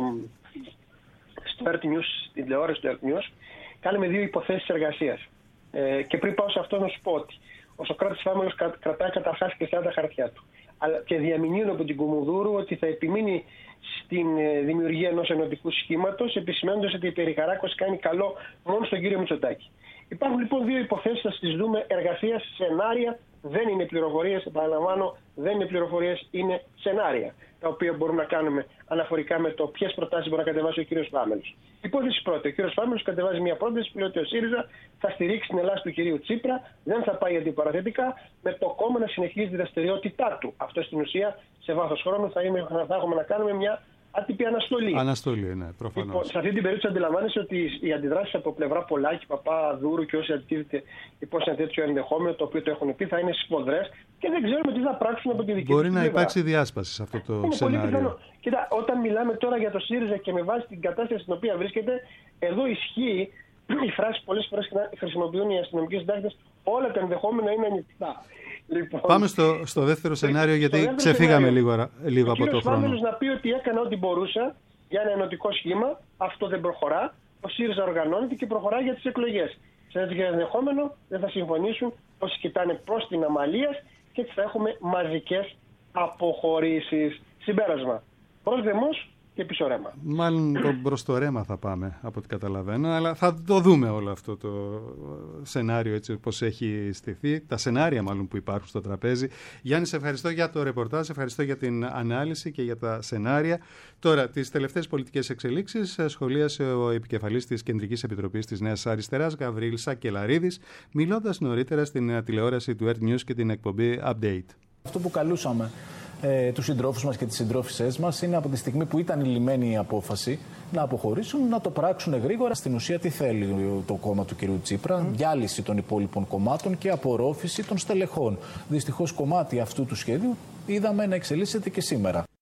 Earth News, στην τηλεόραση του Earth News, κάναμε δύο υποθέσεις εργασίας. Και πριν πάω σε αυτό να σου πω ότι ο Σωκράτης Φάμελος κρατάει καταρχάς και 40 χαρτιά του. Αλλά και διαμηνύουν από την Κουμουνδούρου ότι θα επιμείνει στην δημιουργία ενός ενωτικού σχήματος, επισημαίνοντας ότι η Περιχαράκωση κάνει καλό μόνο στον κύριο Μητσοτάκη. Υπάρχουν λοιπόν δύο υποθέσεις, θα τις δούμε, εργασίας, σενάρια, δεν είναι πληροφορίες, επαναλαμβάνω, δεν είναι πληροφορίες, είναι σενάρια, τα οποία μπορούμε να κάνουμε αναφορικά με το ποιες προτάσεις μπορεί να κατεβάσει ο κύριος Φάμελος. Υπόθεση πρώτη, ο κύριος Φάμελος κατεβάζει μια πρόταση που λέει ότι ο ΣΥΡΙΖΑ θα στηρίξει την Ελλάδα του κυρίου Τσίπρα, δεν θα πάει αντιπαραθετικά, με το κόμμα να συνεχίζει τη δραστηριότητά του. Αυτό στην ουσία σε βάθος χρόνου θα έχουμε να κάνουμε μια άτυπη αναστολή. Αναστολή, ναι, προφανώς. Λοιπόν, σε αυτή την περίπτωση αντιλαμβάνεσαι ότι οι αντιδράσεις από πλευρά Πολάκη, Παπαδούρου και όσοι αντιτίθεται υπό ένα τέτοιο ενδεχόμενο, το οποίο το έχουν πει, θα είναι σφοδρές και δεν ξέρουμε τι θα πράξουν από τη δική τους πλευρά. Μπορεί να υπάρξει διάσπαση σε αυτό το είναι σενάριο. Πολύ πιθανό. Κοίτα, όταν μιλάμε τώρα για το ΣΥΡΙΖΑ και με βάση την κατάσταση στην οποία βρίσκεται, εδώ ισχύει η φράση που πολλές φορές χρησιμοποιούν οι αστυνομικοί συντάκτες, όλα τα ενδεχόμενα είναι ανοιχτά. Λοιπόν, πάμε στο δεύτερο σενάριο, γιατί ξεφύγαμε λίγο από το χρόνο. Ο κύριος Φάμελος να πει ότι έκανα ό,τι μπορούσα για ένα ενωτικό σχήμα, αυτό δεν προχωρά, ο ΣΥΡΙΖΑ οργανώνεται και προχωρά για τις εκλογές. Σε τέτοιο ενδεχόμενο δεν θα συμφωνήσουν όσοι κοιτάνε προς την αμαλίας και έτσι θα έχουμε μαζικές αποχωρήσεις. Συμπέρασμα, προς δεμός και πίσω ρέμα. Μάλλον προς το ρέμα θα πάμε, από ό,τι καταλαβαίνω, αλλά θα το δούμε όλο αυτό το σενάριο, έτσι πώς έχει στηθεί, τα σενάρια μάλλον που υπάρχουν στο τραπέζι. Γιάννη, σε ευχαριστώ για το ρεπορτάζ, σε ευχαριστώ για την ανάλυση και για τα σενάρια. Τώρα, τις τελευταίες πολιτικές εξελίξεις σχολίασε ο επικεφαλής της Κεντρικής Επιτροπής της Νέας Αριστεράς, Γαβρίλης Σακελαρίδης, μιλώντας νωρίτερα στην τηλεόραση του Earth News και την εκπομπή Update. Αυτό που καλούσαμε τους συντρόφους μας και τις συντρόφισσές μας είναι από τη στιγμή που ήταν λυμμένη η απόφαση να αποχωρήσουν, να το πράξουν γρήγορα. Στην ουσία τι θέλει το κόμμα του κ. Τσίπρα? Διάλυση των υπόλοιπων κομμάτων και απορρόφηση των στελεχών. Δυστυχώς κομμάτι αυτού του σχέδιου είδαμε να εξελίσσεται και σήμερα.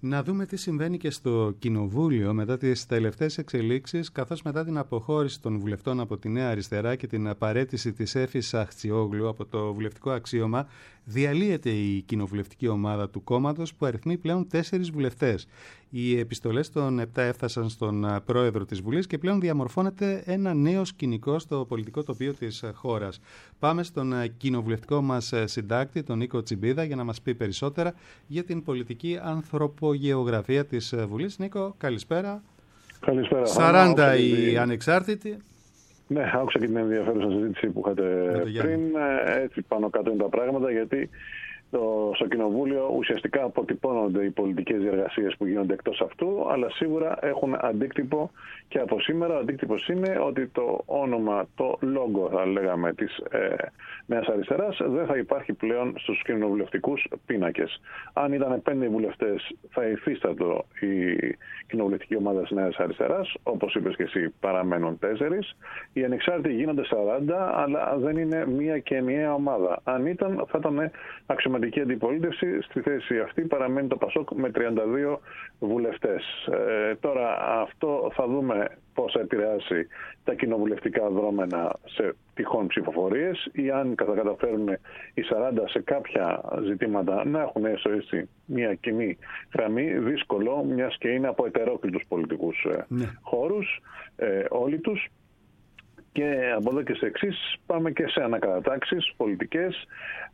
Να δούμε τι συμβαίνει και στο Κοινοβούλιο μετά τις τελευταίες εξελίξεις, καθώς μετά την αποχώρηση των βουλευτών από τη Νέα Αριστερά και την απαρέτηση της Έφης Αχτσιόγλου από το βουλευτικό αξίωμα, διαλύεται η κοινοβουλευτική ομάδα του κόμματος που αριθμεί πλέον 4 βουλευτές. Οι επιστολές των 7 έφτασαν στον πρόεδρο της Βουλής και πλέον διαμορφώνεται ένα νέο σκηνικό στο πολιτικό τοπίο της χώρας. Πάμε στον κοινοβουλευτικό μας συντάκτη, τον Νίκο Τσιμπίδα, για να μας πει περισσότερα για την πολιτική ανθρωπογεωγραφία της Βουλής. Νίκο, καλησπέρα. Καλησπέρα. 40 οι ανεξάρτητοι. Ναι, άκουσα και την ενδιαφέρουσα συζήτηση που είχατε πριν. Έτσι πάνω κάτω είναι τα πράγματα, γιατί στο Κοινοβούλιο ουσιαστικά αποτυπώνονται οι πολιτικές διεργασίες που γίνονται εκτός αυτού, αλλά σίγουρα έχουν αντίκτυπο και από σήμερα. Ο αντίκτυπος είναι ότι το όνομα, το λόγο, θα λέγαμε, της Νέας Αριστεράς δεν θα υπάρχει πλέον στους κοινοβουλευτικούς πίνακες. Αν ήταν 5 βουλευτές, θα υφίστατο η κοινοβουλευτική ομάδα της Νέας Αριστεράς. Όπως είπες και εσύ, παραμένουν 4. Οι ανεξάρτητοι γίνονται 40, αλλά δεν είναι μία και ενιαία ομάδα. Αν ήταν, θα ήταν αξιωματική αντιπολίτευση. Στη θέση αυτή παραμένει το ΠΑΣΟΚ με 32 βουλευτές. Τώρα αυτό θα δούμε πώς θα επηρεάσει τα κοινοβουλευτικά δρόμενα σε τυχόν ψηφοφορίες, ή αν θα καταφέρουν οι 40 σε κάποια ζητήματα να έχουν έστω έτσι μια κοινή γραμμή. Δύσκολο, μιας και είναι από ετερόκλητους πολιτικούς χώρους όλοι τους. Και από εδώ και σε εξής πάμε και σε ανακατατάξεις πολιτικές.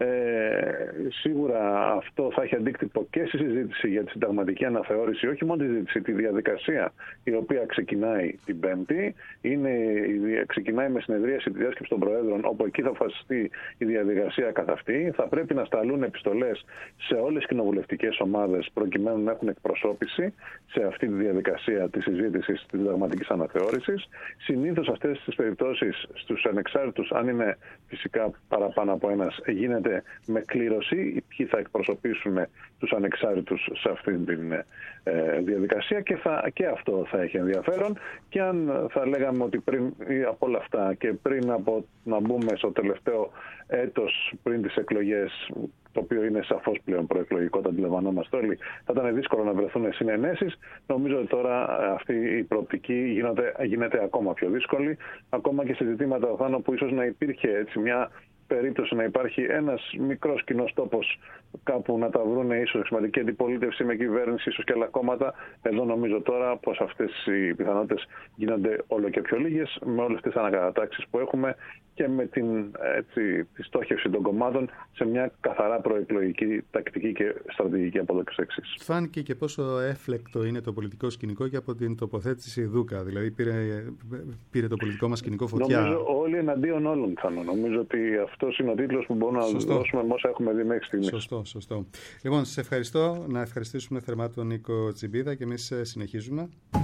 Σίγουρα αυτό θα έχει αντίκτυπο και στη συζήτηση για τη συνταγματική αναθεώρηση, όχι μόνο τη συζήτηση, τη διαδικασία η οποία ξεκινάει την Πέμπτη. Ξεκινάει με συνεδρίαση τη διάσκεψη των Προέδρων, όπου εκεί θα αποφασιστεί η διαδικασία καθ' αυτή. Θα πρέπει να σταλούν επιστολές σε όλες τις κοινοβουλευτικές ομάδες προκειμένου να έχουν εκπροσώπηση σε αυτή τη διαδικασία της συζήτησης της συνταγματικής αναθεώρησης. Συνήθως αυτές τις περιπτώσεις στους ανεξάρτητους, αν είναι φυσικά παραπάνω από ένας, γίνεται με κλήρωση ποιοι θα εκπροσωπήσουν τους ανεξάρτητους σε αυτή τη διαδικασία, και αυτό θα έχει ενδιαφέρον. Και αν θα λέγαμε ότι πριν από όλα αυτά και πριν από να μπούμε στο τελευταίο έτος πριν τις εκλογές, το οποίο είναι σαφώς πλέον προεκλογικό, το αντιλαμβανόμαστε όλοι, θα ήταν δύσκολο να βρεθούν συνενέσεις. Νομίζω ότι τώρα αυτή η προοπτική γίνεται ακόμα πιο δύσκολη, ακόμα και σε ζητήματα που ίσως να υπήρχε έτσι μια περίπτωση να υπάρχει ένας μικρός κοινός τόπος κάπου να τα βρούνε, ίσως σημαντική αντιπολίτευση με κυβέρνηση, ίσως και άλλα κόμματα. Εδώ νομίζω τώρα πως αυτές οι πιθανότητες γίνονται όλο και πιο λίγες, με όλες τις ανακατατάξεις που έχουμε και με τη στόχευση των κομμάτων σε μια καθαρά προεκλογική τακτική και στρατηγική από εδώ και στο εξής. Φάνηκε και πόσο έφλεκτο είναι το πολιτικό σκηνικό και από την τοποθέτηση Δούκα. Δηλαδή πήρε το πολιτικό μας σκηνικό φωτιά. Νομίζω όλοι εναντίον όλων θα είναι. Νομίζω ότι αυτός είναι ο τίτλος που μπορούμε να δώσουμε με όσα έχουμε δει μέχρι στιγμής. Σωστό. Λοιπόν, σας ευχαριστώ. Να ευχαριστήσουμε θερμά τον Νίκο Τσιμπίδα και εμείς συνεχίζουμε.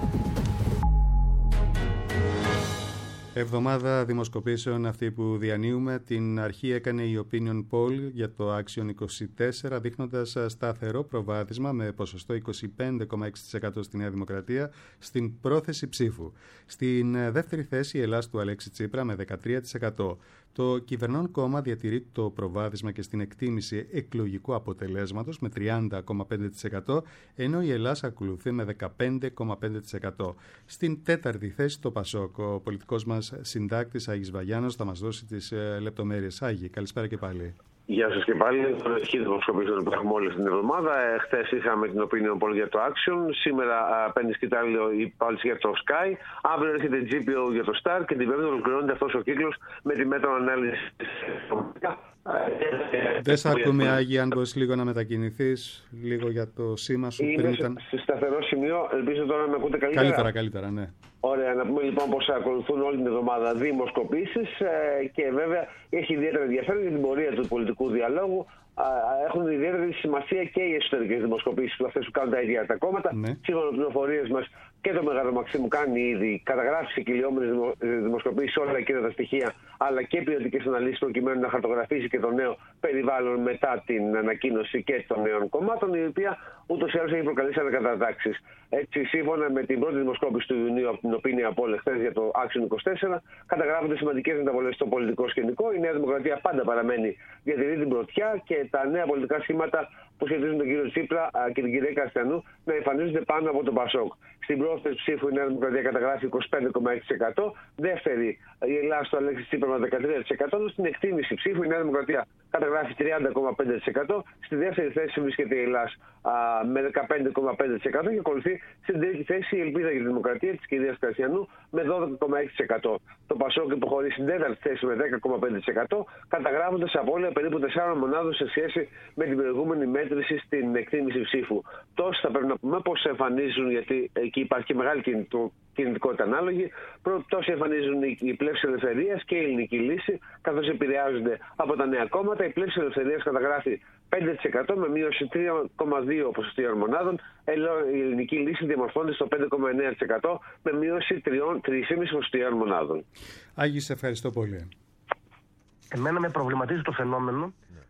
Εβδομάδα δημοσκοπήσεων αυτή που διανύουμε. Την αρχή έκανε η Opinion Poll για το Action 24, δείχνοντας σταθερό προβάδισμα με ποσοστό 25,6% στη Νέα Δημοκρατία στην πρόθεση ψήφου. Στην δεύτερη θέση η Ελλάς του Αλέξη Τσίπρα με 13%. Το κυβερνών κόμμα διατηρεί το προβάδισμα και στην εκτίμηση εκλογικού αποτελέσματος με 30,5%, ενώ η Ελλάς ακολουθεί με 15,5%. Στην τέταρτη θέση το ΠΑΣΟΚ. Ο πολιτικός μας συντάκτης Άγης Βαγιάννος θα μας δώσει τις λεπτομέρειες. Άγη, καλησπέρα και πάλι. Γεια σας και πάλι. Το αρχή δημοσκοπήσεων που έχουμε όλη την εβδομάδα. Χθες είχαμε την Opinion Poll για το Action. Σήμερα παίρνει σκητάλιο η πάλση για το Sky. Αύριο έρχεται GPO για το Star. Και την Πέμπτη ολοκληρώνεται αυτός ο κύκλος με τη μέτρο-ανάλυση. Δεν σε ακούμε, Άγη, αν μπορείς λίγο να μετακινηθείς λίγο για το σήμα σου. Είναι σε σταθερό σημείο. Ελπίζω τώρα να με ακούτε καλύτερα. Καλύτερα, ναι. Ωραία, να πούμε λοιπόν πως ακολουθούν όλη την εβδομάδα δημοσκοπήσεις και βέβαια έχει ιδιαίτερα ενδιαφέρον για την πορεία του πολιτικού διαλόγου. Έχουν ιδιαίτερη σημασία και οι εσωτερικές δημοσκοπήσεις, αυτές που κάνουν τα ίδια τα κόμματα. Σύμφωνα με πληροφορίες μας και το Μεγάλο Μαξίμου κάνει ήδη καταγράψει σε κυλιόμενες δημοσκοπήσεις όλα εκείνα τα στοιχεία, αλλά και ποιοτικές αναλύσεις προκειμένου να χαρτογραφήσει και το νέο περιβάλλον μετά την ανακοίνωση και των νέων κομμάτων, η οποία ούτως ή άλλως έχει προκαλέσει ανακατατάξεις. Έτσι, σύμφωνα με την πρώτη δημοσκόπηση του Ιουνίου από την Opinion Poll χθες για το Action 24, καταγράφονται σημαντικές μεταβολές στο πολιτικό σκηνικό. Η Νέα Δημοκρατία πάντα παραμένει, διατηρεί την πρωτιά και τα νέα πολιτικά σχήματα που σχετίζουν τον κύριο Τσίπρα και την κυρία Καστιανού να εμφανίζονται πάνω από τον Πασόκ. Στην πρόθεση ψήφου η Νέα Δημοκρατία καταγράφει 25,6%. Δεύτερη η Ελλάδα στο Αλέξη Τσίπρα με 13%. Στην εκτίμηση ψήφου η Νέα Δημοκρατία καταγράφει 30,5%. Στη δεύτερη θέση βρίσκεται η Ελλάδα με 15,5% και ακολουθεί στην τρίτη θέση η Ελπίδα για τη Δημοκρατία της κυρίας Καστιανού με 12,6%. Το Πασόκ υποχωρεί στην τέταρτη θέση με 10,5%, καταγράφοντας απώλεια περίπου 4 μονάδων σε σχέση με την προηγούμενη μέτρηση στην εκτίμηση ψήφου. Τόσο θα πρέπει να πούμε πώς εμφανίζουν, γιατί εκεί υπάρχει και μεγάλη κινητικότητα ανάλογη. Τόσο εμφανίζουν η Πλεύση Ελευθερίας και η Ελληνική Λύση, καθώς επηρεάζονται από τα νέα κόμματα. Η Πλεύση Ελευθερίας καταγράφει 5% με μείωση 3,2 ποσοστιαίων μονάδων, ενώ η Ελληνική Λύση διαμορφώνεται στο 5,9% με μείωση 3,5 ποσοστιαίων μονάδων. Άγγι, σε ευχαριστώ πολύ. Εμένα με προβληματίζει το φαινόμενο.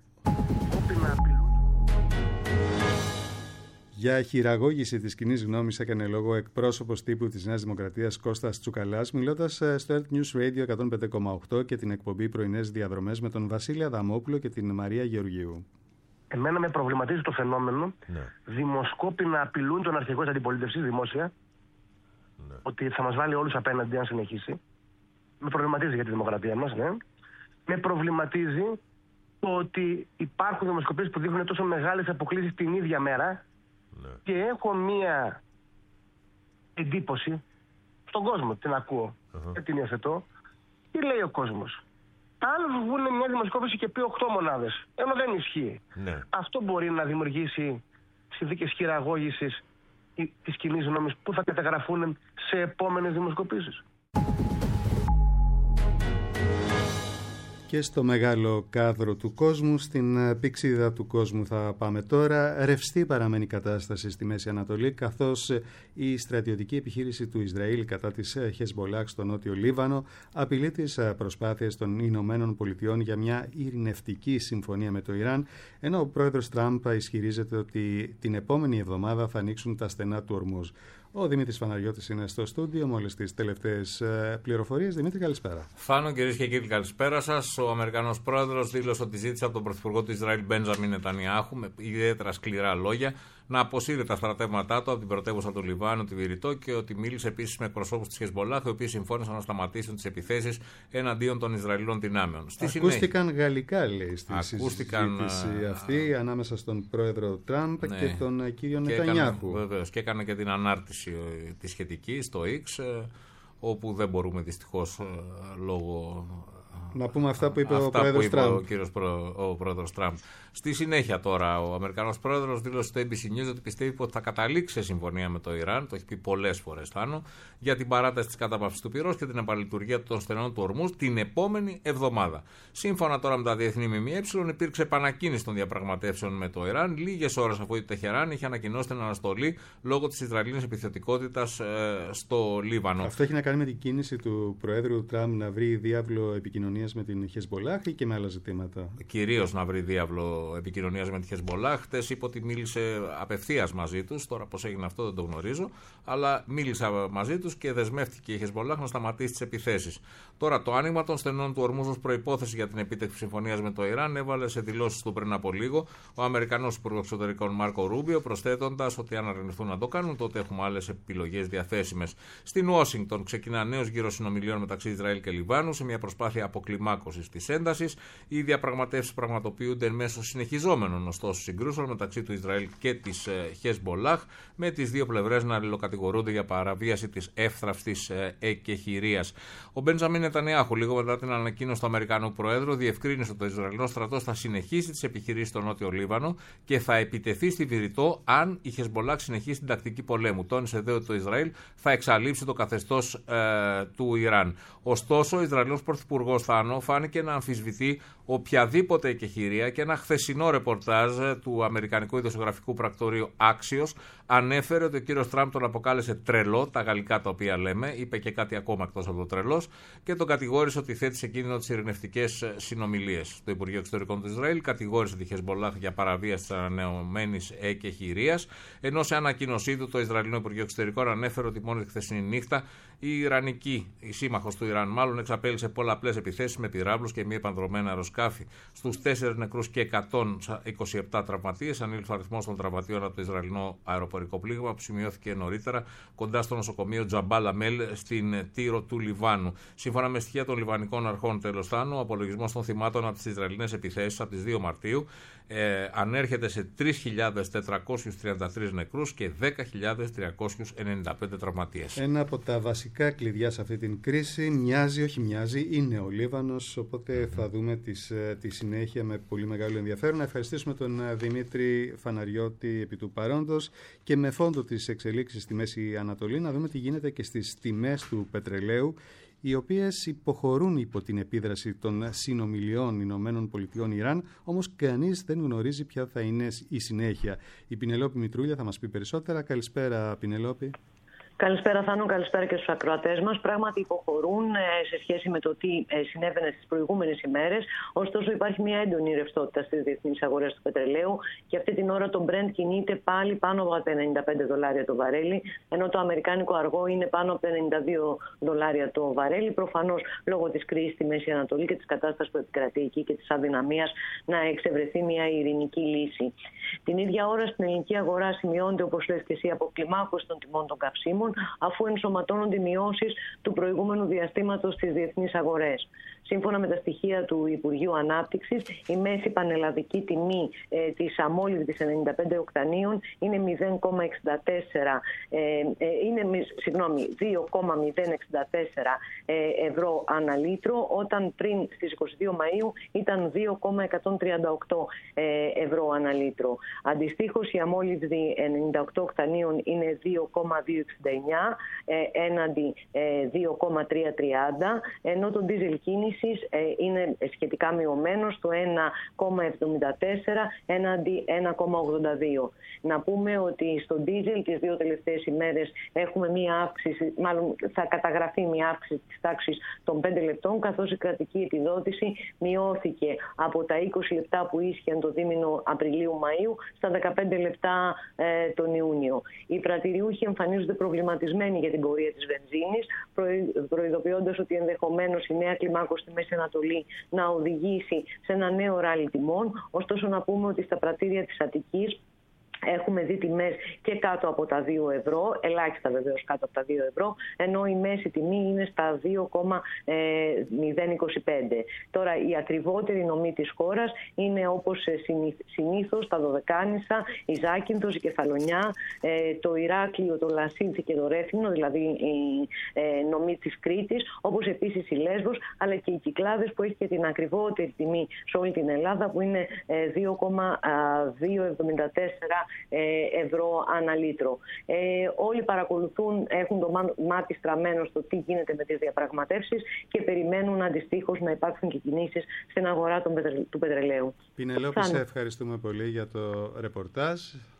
Για χειραγώγηση της κοινής γνώμης έκανε λόγο εκπρόσωπος τύπου της Νέας Δημοκρατίας Κώστας Τσουκαλάς, μιλώντας στο Earth News Radio 105,8 και την εκπομπή Πρωινές Διαδρομές με τον Βασίλη Αδαμόπουλο και την Μαρία Γεωργίου. Εμένα με προβληματίζει το φαινόμενο δημοσκόποι να απειλούν τον αρχηγό της αντιπολίτευσης δημόσια ότι θα μας βάλει όλους απέναντι αν συνεχίσει. Με προβληματίζει για τη δημοκρατία μας, ναι. Με προβληματίζει το ότι υπάρχουν δημοσκοπήσεις που δείχνουν τόσο μεγάλες αποκλίσεις την ίδια μέρα. Και έχω μία εντύπωση στον κόσμο, την ακούω και την υιοθετώ. Τι λέει ο κόσμος? Αν βγουν μια δημοσκόπηση και πει 8 μονάδες, ενώ δεν ισχύει, αυτό μπορεί να δημιουργήσει συνθήκες χειραγώγησης της κοινής γνώμης που θα καταγραφούν σε επόμενες δημοσκοπήσεις. Και στο μεγάλο κάδρο του κόσμου, στην πηξίδα του κόσμου θα πάμε τώρα. Ρευστή παραμένει η κατάσταση στη Μέση Ανατολή, καθώς η στρατιωτική επιχείρηση του Ισραήλ κατά της Χεσμολάχ στο νότιο Λίβανο απειλεί τις προσπάθειες των Ηνωμένων Πολιτειών για μια ειρηνευτική συμφωνία με το Ιράν, ενώ ο πρόεδρος Τραμπ ισχυρίζεται ότι την επόμενη εβδομάδα θα ανοίξουν τα στενά του Ορμούζ. Ο Δημήτρης Παναγιώτης είναι στο στούντιο με όλες τις τελευταίες πληροφορίες. Δημήτρη, καλησπέρα. Φάνο, κυρίες και κύριοι, καλησπέρα σας. Ο Αμερικανός πρόεδρος δήλωσε ότι ζήτησε από τον πρωθυπουργό του Ισραήλ, Μπέντζαμιν Νετανιάχου, με ιδιαίτερα σκληρά λόγια, να αποσύρει τα στρατεύματά του από την πρωτεύουσα του Λιβάνου, τη Βηρητό, και ότι μίλησε επίσης με εκπροσώπους της Χεσμολάχ, οι οποίοι συμφώνησαν να σταματήσουν τις επιθέσεις εναντίον των Ισραηλινών δυνάμεων. Ακούστηκαν γαλλικά, λέει, στη συζήτηση αυτή ανάμεσα στον πρόεδρο Τραμπ και τον κύριο Νετανιάχου. Βεβαίως, και έκανε και την ανάρτηση τη σχετική στο X, όπου δεν μπορούμε δυστυχώς λόγω. Να πούμε αυτά που είπε ο πρόεδρος Τραμπ. Ο πρόεδρος Τραμπ. Στη συνέχεια τώρα ο Αμερικανός πρόεδρος δήλωσε στο ABC News ότι πιστεύει ότι θα καταλήξει σε συμφωνία με το Ιράν, το έχει πει πολλές φορές Θάνο, για την παράταση της κατάπαυσης του πυρός και την επαλειτουργία των στενών του Ορμούζ την επόμενη εβδομάδα. Σύμφωνα τώρα με τα διεθνή ΜΜΕ, υπήρξε επανακίνηση των διαπραγματεύσεων με το Ιράν λίγες ώρες αφού η Τεχεράν είχε ανακοινώσει την αναστολή λόγω της Ισραηλινής επιθετικότητας στο Λίβανο. Αυτό έχει να κάνει με την κίνηση του Προέδρου Τραμπ να βρει διάβλο επικοινωνίας με την Χεσμολάχ ή και με άλλα ζητήματα? Κυρίως να βρει διάβλο επικοινωνίας με τη Χεσμολάχ. Χτες είπε ότι μίλησε απευθείας μαζί τους. Τώρα πώς έγινε αυτό δεν το γνωρίζω. Αλλά μίλησε μαζί τους και δεσμεύτηκε η Χεσμολάχ να σταματήσει τις επιθέσεις. Τώρα το άνοιγμα των στενών του Ορμούζ ως προϋπόθεση για την επίτευξη συμφωνίας με το Ιράν έβαλε σε δηλώσεις του πριν από λίγο ο Αμερικανός Υπουργός Εξωτερικών Μάρκο Ρούμπιο, προσθέτοντας ότι αν αρνηθούν να το κάνουν, τότε έχουμε άλλες επιλογές διαθέσιμες. Στην Ουάσιγκτον ξεκινά νέος γύρος συνομιλιών μεταξύ Ισραήλ και Λιβάνου σε μια προσπάθεια αποκλιμάκωσης της έντασης. Οι διαπραγματεύσεις πραγματοποιούνται εν μέσω συνεχιζόμενων ωστόσο συγκρούσεων μεταξύ του Ισραήλ και της Χεσμολάχ, με τις δύο πλευρές να αλληλοκατηγορούνται για παραβίαση της εύθραυστης εκεχηρίας. Ο Μπέντζαμιν Νετανιάχου, λίγο μετά την ανακοίνωση του Αμερικανού Προέδρου, διευκρίνησε ότι το Ισραηλινό στρατός θα συνεχίσει τις επιχειρήσεις στο Νότιο Λίβανο και θα επιτεθεί στη Βηρητό αν η Χεσμολάχ συνεχίσει την τακτική πολέμου. Τόνισε δε ότι το Ισραήλ θα εξαλείψει το καθεστώς του Ιράν. Ωστόσο, ο Ισραηλινός πρωθυπουργός Θάνο φάνηκε να αμφισβητεί οποιαδήποτε εκεχηρία και ένα χθεσινό ρεπορτάζ του αμερικανικού ειδησιογραφικού πρακτορείου Axios ανέφερε ότι ο κύριος Τραμπ τον αποκάλεσε τρελό, τα γαλλικά τα οποία λέμε, είπε και κάτι ακόμα εκτός από το τρελός, και τον κατηγόρησε ότι θέτει σε κίνδυνο τις ειρηνευτικές συνομιλίες. Το Υπουργείο Εξωτερικών του Ισραήλ κατηγόρησε τη Χεσμολάχ για παραβίαση της ανανεωμένης εκεχηρίας, ενώ σε ανακοίνωσή του το Ισραηλινό Υπουργείο Εξωτερικών ανέφερε ότι μόνο τη χθεσινή νύχτα η Ιρανική, η σύμμαχος του Ιράν μάλλον, εξαπέλυσε πολλαπλές επιθέσεις επιθέσεις με πυράβλους και μη επανδρομένα αεροσκάφη. Στους 4 νεκρούς και 127 τραυματίες ανήλθε ο αριθμός των τραυματίων από το Ισραηλινό αεροπορικό πλήγμα που σημειώθηκε νωρίτερα κοντά στο νοσοκομείο Τζαμπάλ Αμέλ στην Τύρο του Λιβάνου. Σύμφωνα με στοιχεία των Λιβανικών αρχών, τέλος θάνου, ο απολογισμός των θυμάτων από τις Ισραηλινές επιθέσεις από τις 2 Μαρτίου ανέρχεται σε 3.433 νεκρούς και 10.395 τραυματίες. Ένα από τα βασικά κλειδιά σε αυτή την κρίση είναι ο Λίβανος, οπότε θα δούμε τη συνέχεια με πολύ μεγάλο ενδιαφέρον. Να ευχαριστήσουμε τον Δημήτρη Φαναριώτη επί του παρόντος και με φόντο τις εξελίξεις στη Μέση Ανατολή να δούμε τι γίνεται και στις τιμές του πετρελαίου, οι οποίες υποχωρούν υπό την επίδραση των συνομιλιών Ηνωμένων Πολιτειών Ιράν, όμως κανείς δεν γνωρίζει ποια θα είναι η συνέχεια. Η Πινελόπη Μητρούλια θα μας πει περισσότερα. Καλησπέρα, Πινελόπη. Καλησπέρα Θάνο, καλησπέρα και στους ακροατές μας. Πράγματι υποχωρούν σε σχέση με το τι συνέβαινε στις προηγούμενες ημέρες. Ωστόσο υπάρχει μια έντονη ρευστότητα στις διεθνείς αγορές του πετρελαίου και αυτή την ώρα το Brent κινείται πάλι πάνω από τα $95 το βαρέλι, ενώ το αμερικάνικο αργό είναι πάνω από τα $92 το βαρέλι. Προφανώς λόγω της κρίσης στη Μέση Ανατολή και της κατάστασης που επικρατεί εκεί και της αδυναμίας να εξευρεθεί μια ειρηνική λύση. Την ίδια ώρα στην ελληνική αγορά σημειώνεται, όπως λες και εσύ, αποκλιμάκωση των τιμών των καυσίμων, αφού ενσωματώνονται μειώσεις του προηγούμενου διαστήματος στις διεθνείς αγορές. Σύμφωνα με τα στοιχεία του Υπουργείου Ανάπτυξης, η μέση πανελλαδική τιμή της αμόλυβδης 95 οκτανίων είναι 2,064 ευρώ ανά λίτρο, όταν πριν στις 22 Μαΐου ήταν 2,138 ευρώ ανά λίτρο. Αντιστοίχως η αμόλυβδη 98 οκτανίων είναι 2,269 έναντι 2,330, ενώ το ντίζελ κίνησης είναι σχετικά μειωμένο στο 1,74 έναντι 1,82. Να πούμε ότι στο ντίζελ τις 2 τελευταίες ημέρες έχουμε μία αύξηση, μάλλον θα καταγραφεί μία αύξηση της τάξης των 5 λεπτών, καθώς η κρατική επιδότηση μειώθηκε από τα 20 λεπτά που ίσχυαν το δίμηνο Απριλίου-Μαΐου στα 15 λεπτά τον Ιούνιο. Οι πρατηριούχοι εμφανίζονται προβληματισμένοι για την πορεία της βενζίνης, προειδοποιώντας ότι ενδεχομένως η νέα κλιμάκωση στη Μέση Ανατολή να οδηγήσει σε ένα νέο ράλι τιμών. Ωστόσο να πούμε ότι στα πρατήρια της Αττικής έχουμε δει τιμές και κάτω από τα 2 ευρώ, ελάχιστα βεβαίως κάτω από τα 2 ευρώ, ενώ η μέση τιμή είναι στα 2,025. Τώρα η ακριβότερη νομή της χώρας είναι όπως συνήθως τα Δωδεκάνησα, η Ζάκυνθος, η Κεφαλονιά, το Ηράκλειο, το Λασίθι και το Ρέθυμνο, δηλαδή η νομή της Κρήτης, όπως επίσης η Λέσβος, αλλά και οι Κυκλάδες που έχει και την ακριβότερη τιμή σε όλη την Ελλάδα που είναι 2,274 ευρώ ανά λίτρο. Όλοι παρακολουθούν, έχουν το μάτι στραμμένο στο τι γίνεται με τις διαπραγματεύσεις και περιμένουν αντιστοίχως να υπάρξουν και κινήσεις στην αγορά του πετρελαίου. Πινελόπη, σε ευχαριστούμε πολύ για το ρεπορτάζ.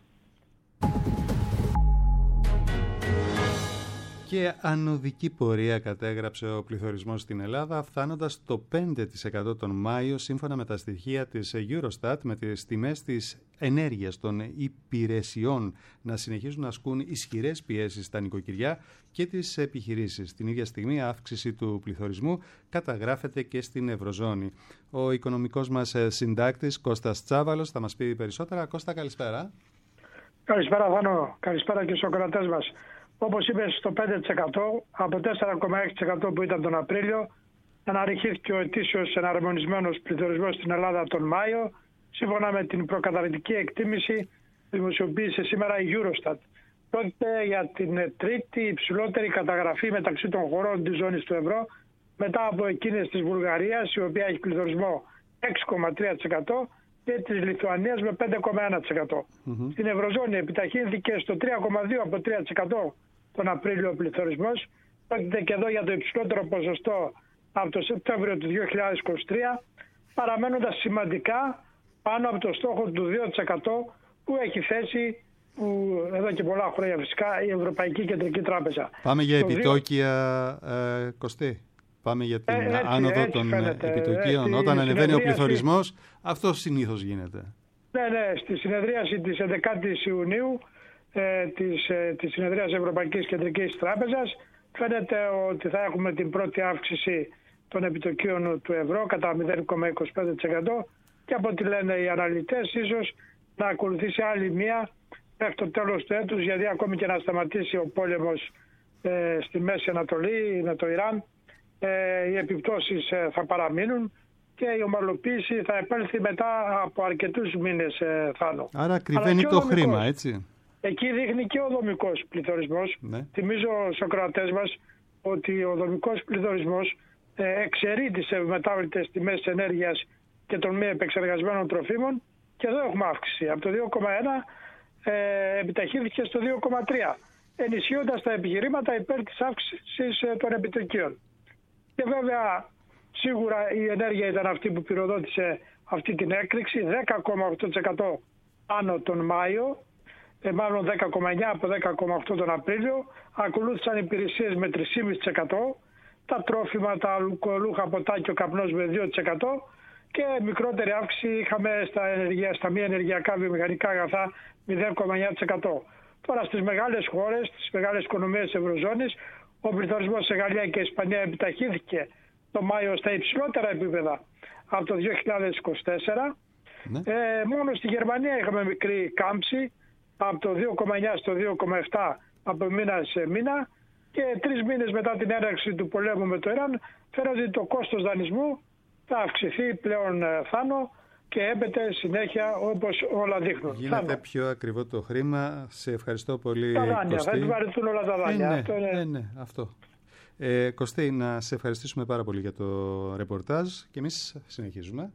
Και ανωδική πορεία κατέγραψε ο πληθωρισμός στην Ελλάδα, φτάνοντας το 5% τον Μάιο, σύμφωνα με τα στοιχεία της Eurostat, με τις τιμές της ενέργειας των υπηρεσιών να συνεχίζουν να ασκούν ισχυρές πιέσεις στα νοικοκυριά και τις επιχειρήσεις. Την ίδια στιγμή, αύξηση του πληθωρισμού καταγράφεται και στην Ευρωζώνη. Ο οικονομικός μας συντάκτης Κώστας Τσάβαλος θα μας πει περισσότερα. Κώστα, καλησπέρα. Καλησπέρα, Θάνο. Καλησπέρα και στους ακροατές μας. Όπως είπες, στο 5% από 4,6% που ήταν τον Απρίλιο, αναρριχήθηκε ο ετήσιος εναρμονισμένος πληθωρισμός στην Ελλάδα τον Μάιο, σύμφωνα με την προκαταρκτική εκτίμηση που δημοσιοποίησε σήμερα η Eurostat. Πρόκειται για την τρίτη υψηλότερη καταγραφή μεταξύ των χωρών της ζώνης του ευρώ, μετά από εκείνες της Βουλγαρίας, η οποία έχει πληθωρισμό 6,3%, και της Λιθουανίας με 5,1%. Στην Ευρωζώνη επιταχύνθηκε στο 3,2% από 3% τον Απρίλιο ο πληθωρισμός. Πρόκειται και εδώ για το υψηλότερο ποσοστό από το Σεπτέμβριο του 2023, παραμένοντας σημαντικά πάνω από το στόχο του 2% που έχει θέσει εδώ και πολλά χρόνια φυσικά η Ευρωπαϊκή Κεντρική Τράπεζα. Πάμε για επιτόκια, Κωστή. Πάμε για την άνοδο των επιτοκίων. Όταν ανεβαίνει ο πληθωρισμός, αυτό συνήθως γίνεται. Ναι, στη συνεδρίαση της 11ης Ιουνίου της συνεδρίας Ευρωπαϊκής Κεντρικής Τράπεζας φαίνεται ότι θα έχουμε την πρώτη αύξηση των επιτοκίων του ευρώ κατά 0,25% και από ό,τι λένε οι αναλυτές ίσως να ακολουθήσει άλλη μία μέχρι το τέλος του έτους, γιατί ακόμη και να σταματήσει ο πόλεμος στη Μέση Ανατολή, με το Ιράν, οι επιπτώσεις θα παραμείνουν και η ομαλοποίηση θα επέλθει μετά από αρκετούς μήνες, Θάνο. Άρα κρυβαίνει το χρήμα, έτσι. Εκεί δείχνει και ο δομικός πληθωρισμός. Ναι. Θυμίζω στους ακροατές μας ότι ο δομικός πληθωρισμός εξαιρεί τις μετάβλητες τιμές ενέργειας και των μη επεξεργασμένων τροφίμων και εδώ έχουμε αύξηση. Από το 2,1 επιταχύθηκε στο 2,3, ενισχύοντας τα επιχειρήματα υπέρ της αύξησης των επιτοκίων. Και βέβαια σίγουρα η ενέργεια ήταν αυτή που πυροδότησε αυτή την έκρηξη, 10,8% άνω τον Μάιο, μάλλον 10,9 από 10,8 τον Απρίλιο. Ακολούθησαν υπηρεσίες με 3,5%, τα τρόφιμα, τα αλκοολούχα ποτά και ο καπνός με 2% και μικρότερη αύξηση είχαμε στα μη ενεργειακά βιομηχανικά αγαθά 0,9%. Τώρα στις μεγάλες χώρες, στις μεγάλες οικονομίες της Ευρωζώνης, ο πληθωρισμός σε Γαλλία και Ισπανία επιταχύθηκε το Μάιο στα υψηλότερα επίπεδα από το 2024. Ναι. Μόνο στη Γερμανία είχαμε μικρή κάμψη από το 2,9 στο 2,7 από μήνα σε μήνα και 3 μήνες μετά την έναρξη του πολέμου με το Ιράν φαίνεται ότι το κόστος δανεισμού θα αυξηθεί πλέον, Θάνο, και έπεται συνέχεια όπως όλα δείχνουν. Γίνεται πιο ακριβό το χρήμα. Σε ευχαριστώ πολύ, τα δάνεια, Κωστή. θα επιβαρυνθούν όλα τα δάνεια. Αυτό είναι... ναι, αυτό. Κωστή, να σε ευχαριστήσουμε πάρα πολύ για το ρεπορτάζ και εμείς συνεχίζουμε.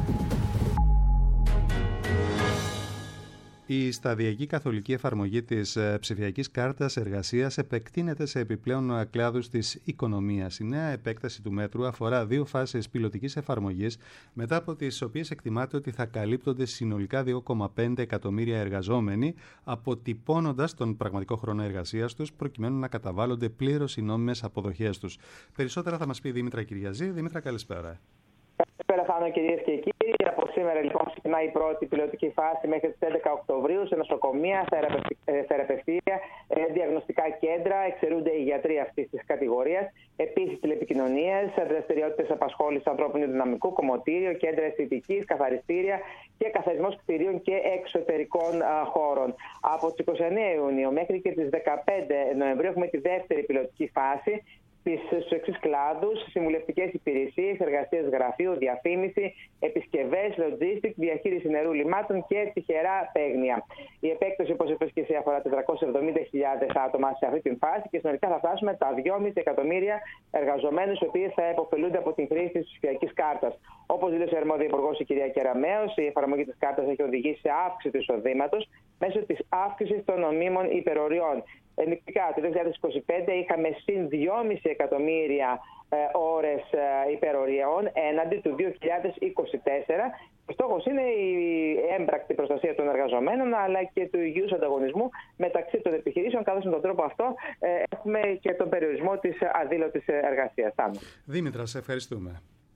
Η σταδιακή καθολική εφαρμογή της ψηφιακής κάρτας εργασίας επεκτείνεται σε επιπλέον κλάδους της οικονομίας. Η νέα επέκταση του μέτρου αφορά 2 φάσεις πιλωτικής εφαρμογής, μετά από τις οποίες εκτιμάται ότι θα καλύπτονται συνολικά 2,5 εκατομμύρια εργαζόμενοι, αποτυπώνοντας τον πραγματικό χρόνο εργασίας τους, προκειμένου να καταβάλλονται πλήρως οι νόμιμες αποδοχές τους. Περισσότερα θα μας πει η Δήμητρα Κυριαζή. Δήμητρα, καλησπέρα. Καλησπέρα, Θάνο, κυρίες και κύριοι. Από σήμερα λοιπόν ξεκινάει η πρώτη πιλωτική φάση μέχρι τις 11 Οκτωβρίου σε νοσοκομεία, θεραπευτήρια, διαγνωστικά κέντρα. Εξαιρούνται οι γιατροί αυτής της κατηγορίας. Επίσης, τηλεπικοινωνίες, δραστηριότητες απασχόλησης ανθρώπινου δυναμικού, κομμωτήριο, κέντρα αισθητικής, καθαριστήρια και καθαρισμός κτηρίων και εξωτερικών χώρων. Από τις 29 Ιουνίου μέχρι και τις 15 Νοεμβρίου έχουμε τη δεύτερη πιλωτική φάση στους εξής κλάδους: συμβουλευτικές υπηρεσίες, εργασίες γραφείου, διαφήμιση, επισκευές, logistics, διαχείριση νερού λιμάτων και τυχερά παίγνια. Η επέκταση, όπως είπες και εσύ, αφορά 470.000 άτομα σε αυτή την φάση και συνολικά θα φτάσουμε τα 2,5 εκατομμύρια εργαζομένους, οι οποίοι θα επωφελούνται από την χρήση της ψηφιακής κάρτας. Όπως δήλωσε η αρμόδια υπουργός, η κυρία Κεραμέως, η εφαρμογή της κάρτας έχει οδηγήσει σε αύξηση του εισοδήματος μέσω της αύξησης των νομίμων υπεροριών. Ενδεικτικά, το 2025 είχαμε συν 2,5 εκατομμύρια ώρες υπεροριών έναντι του 2024. Ο στόχος είναι η έμπρακτη προστασία των εργαζομένων αλλά και του υγιούς ανταγωνισμού μεταξύ των επιχειρήσεων, καθώς με τον τρόπο αυτό έχουμε και τον περιορισμό της αδήλωτης εργασίας. Δήμητρα, σε ευχαριστούμε.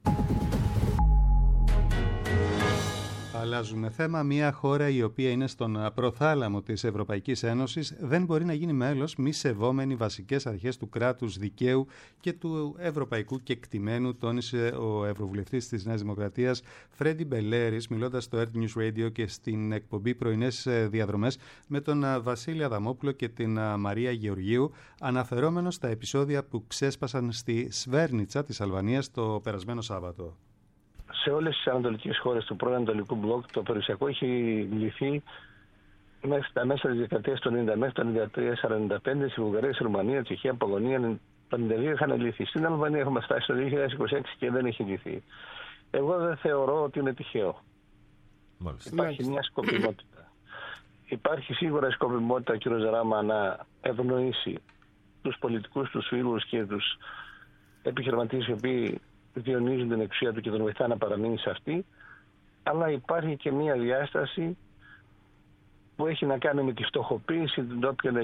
Αλλάζουμε θέμα. Μια χώρα η οποία είναι στον προθάλαμο της Ευρωπαϊκής Ένωσης δεν μπορεί να γίνει μέλος μη σεβόμενη βασικές αρχές του κράτους δικαίου και του ευρωπαϊκού κεκτημένου, τόνισε ο Ευρωβουλευτής της Νέας Δημοκρατίας Φρέντι Μπελέρης, μιλώντας στο Earth News Radio και στην εκπομπή Πρωινές Διαδρομές με τον Βασίλη Αδαμόπουλο και την Μαρία Γεωργίου, αναφερόμενος στα επεισόδια που ξέσπασαν στη Σβέρνιτσα της Αλβανίας το περασμένο Σάββατο. Σε όλες τις ανατολικές χώρες του πρώην Ανατολικού Μπλοκ το περιουσιακό έχει λυθεί μέχρι τα μέσα της δεκαετίας του 90, μέχρι το 1993-1945, στη Βουλγαρία, στη Ρουμανία, Τσεχία, Πολωνία, το 1992 είχαν λυθεί. Στην Αλβανία έχουμε φτάσει το 2026 και δεν έχει λυθεί. Εγώ δεν θεωρώ ότι είναι τυχαίο. Υπάρχει μια σκοπιμότητα. Υπάρχει σίγουρα σκοπιμότητα, κ. Ζαράμα, να ευνοήσει τους πολιτικούς, τους φίλους και τους επιχειρηματίες οι οποίοι διονύζουν την εξουσία του και τον βοηθά να παραμείνει σε αυτή, αλλά υπάρχει και μια διάσταση που έχει να κάνει με τη φτωχοποίηση των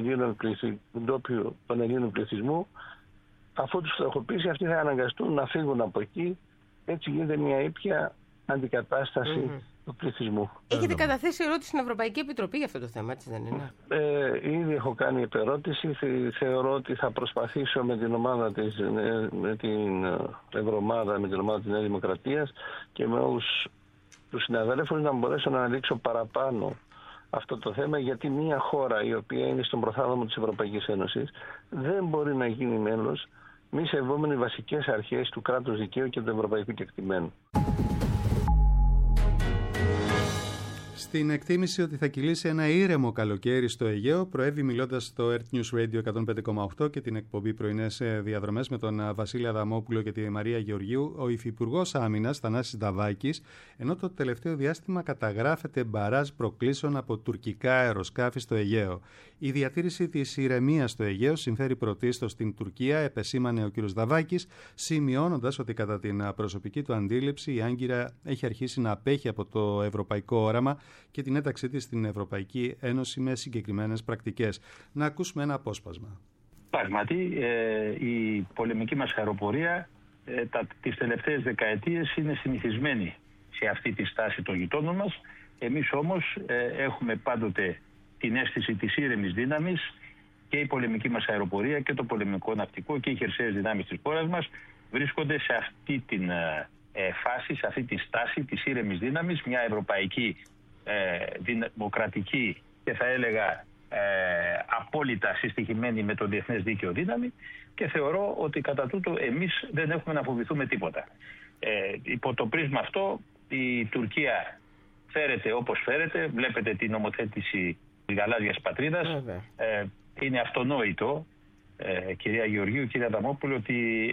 Ελλήνων πληθυσμού. Αφού τους φτωχοποιήσει, αυτοί θα αναγκαστούν να φύγουν από εκεί. Έτσι γίνεται μια ήπια αντικατάσταση του πληθυσμού. Έχετε καταθέσει ερώτηση στην Ευρωπαϊκή Επιτροπή για αυτό το θέμα, έτσι δεν είναι? Ήδη έχω κάνει επερώτηση. Θεωρώ ότι θα προσπαθήσω με την ομάδα με την Ευρωομάδα, με την ομάδα της Νέας Δημοκρατίας και με όλους τους συναδέλφους να μπορέσω να αναδείξω παραπάνω αυτό το θέμα, γιατί μια χώρα η οποία είναι στον προθάλαμο της Ευρωπαϊκής Ένωσης δεν μπορεί να γίνει μέλος μη σεβόμενη βασικές αρχές του κράτους δικαίου και του ευρωπαϊκού κεκτημένου. Στην εκτίμηση ότι θα κυλήσει ένα ήρεμο καλοκαίρι στο Αιγαίο, προέβη μιλώντας στο Earth News Radio 105,8 και την εκπομπή Πρωινές Διαδρομές με τον Βασίλη Αδαμόπουλο και τη Μαρία Γεωργίου, ο Υφυπουργός Άμυνας Θανάσης Νταβάκης, ενώ το τελευταίο διάστημα καταγράφεται μπαράζ προκλήσεων από τουρκικά αεροσκάφη στο Αιγαίο. Η διατήρηση της ηρεμίας στο Αιγαίο συμφέρει πρωτίστως στην Τουρκία, επεσήμανε ο κ. Νταβάκης, σημειώνοντας ότι κατά την προσωπική του αντίληψη η Άγκυρα έχει αρχίσει να απέχει από το ευρωπαϊκό όραμα και την ένταξή της στην Ευρωπαϊκή Ένωση με συγκεκριμένες πρακτικές. Να ακούσουμε ένα απόσπασμα. Πράγματι, η πολεμική μας αεροπορία τις τελευταίες δεκαετίες είναι συνηθισμένη σε αυτή τη στάση των γειτόνων μας. Εμείς όμως έχουμε πάντοτε την αίσθηση της ήρεμης δύναμης και η πολεμική μας αεροπορία και το πολεμικό ναυτικό και οι χερσαίες δυνάμεις της χώρας μας βρίσκονται σε αυτή την φάση, σε αυτή τη στάση της ήρεμης δύναμης, μια ευρωπαϊκή δημοκρατική και θα έλεγα απόλυτα συστοιχημένη με το διεθνές δίκαιο δύναμη, και θεωρώ ότι κατά τούτο εμείς δεν έχουμε να φοβηθούμε τίποτα. Υπό το πρίσμα αυτό η Τουρκία φέρεται όπως φέρεται, βλέπετε την νομοθέτηση της γαλάζιας πατρίδας. Είναι αυτονόητο, κυρία Γεωργίου, κυρία Αδαμόπουλο, ότι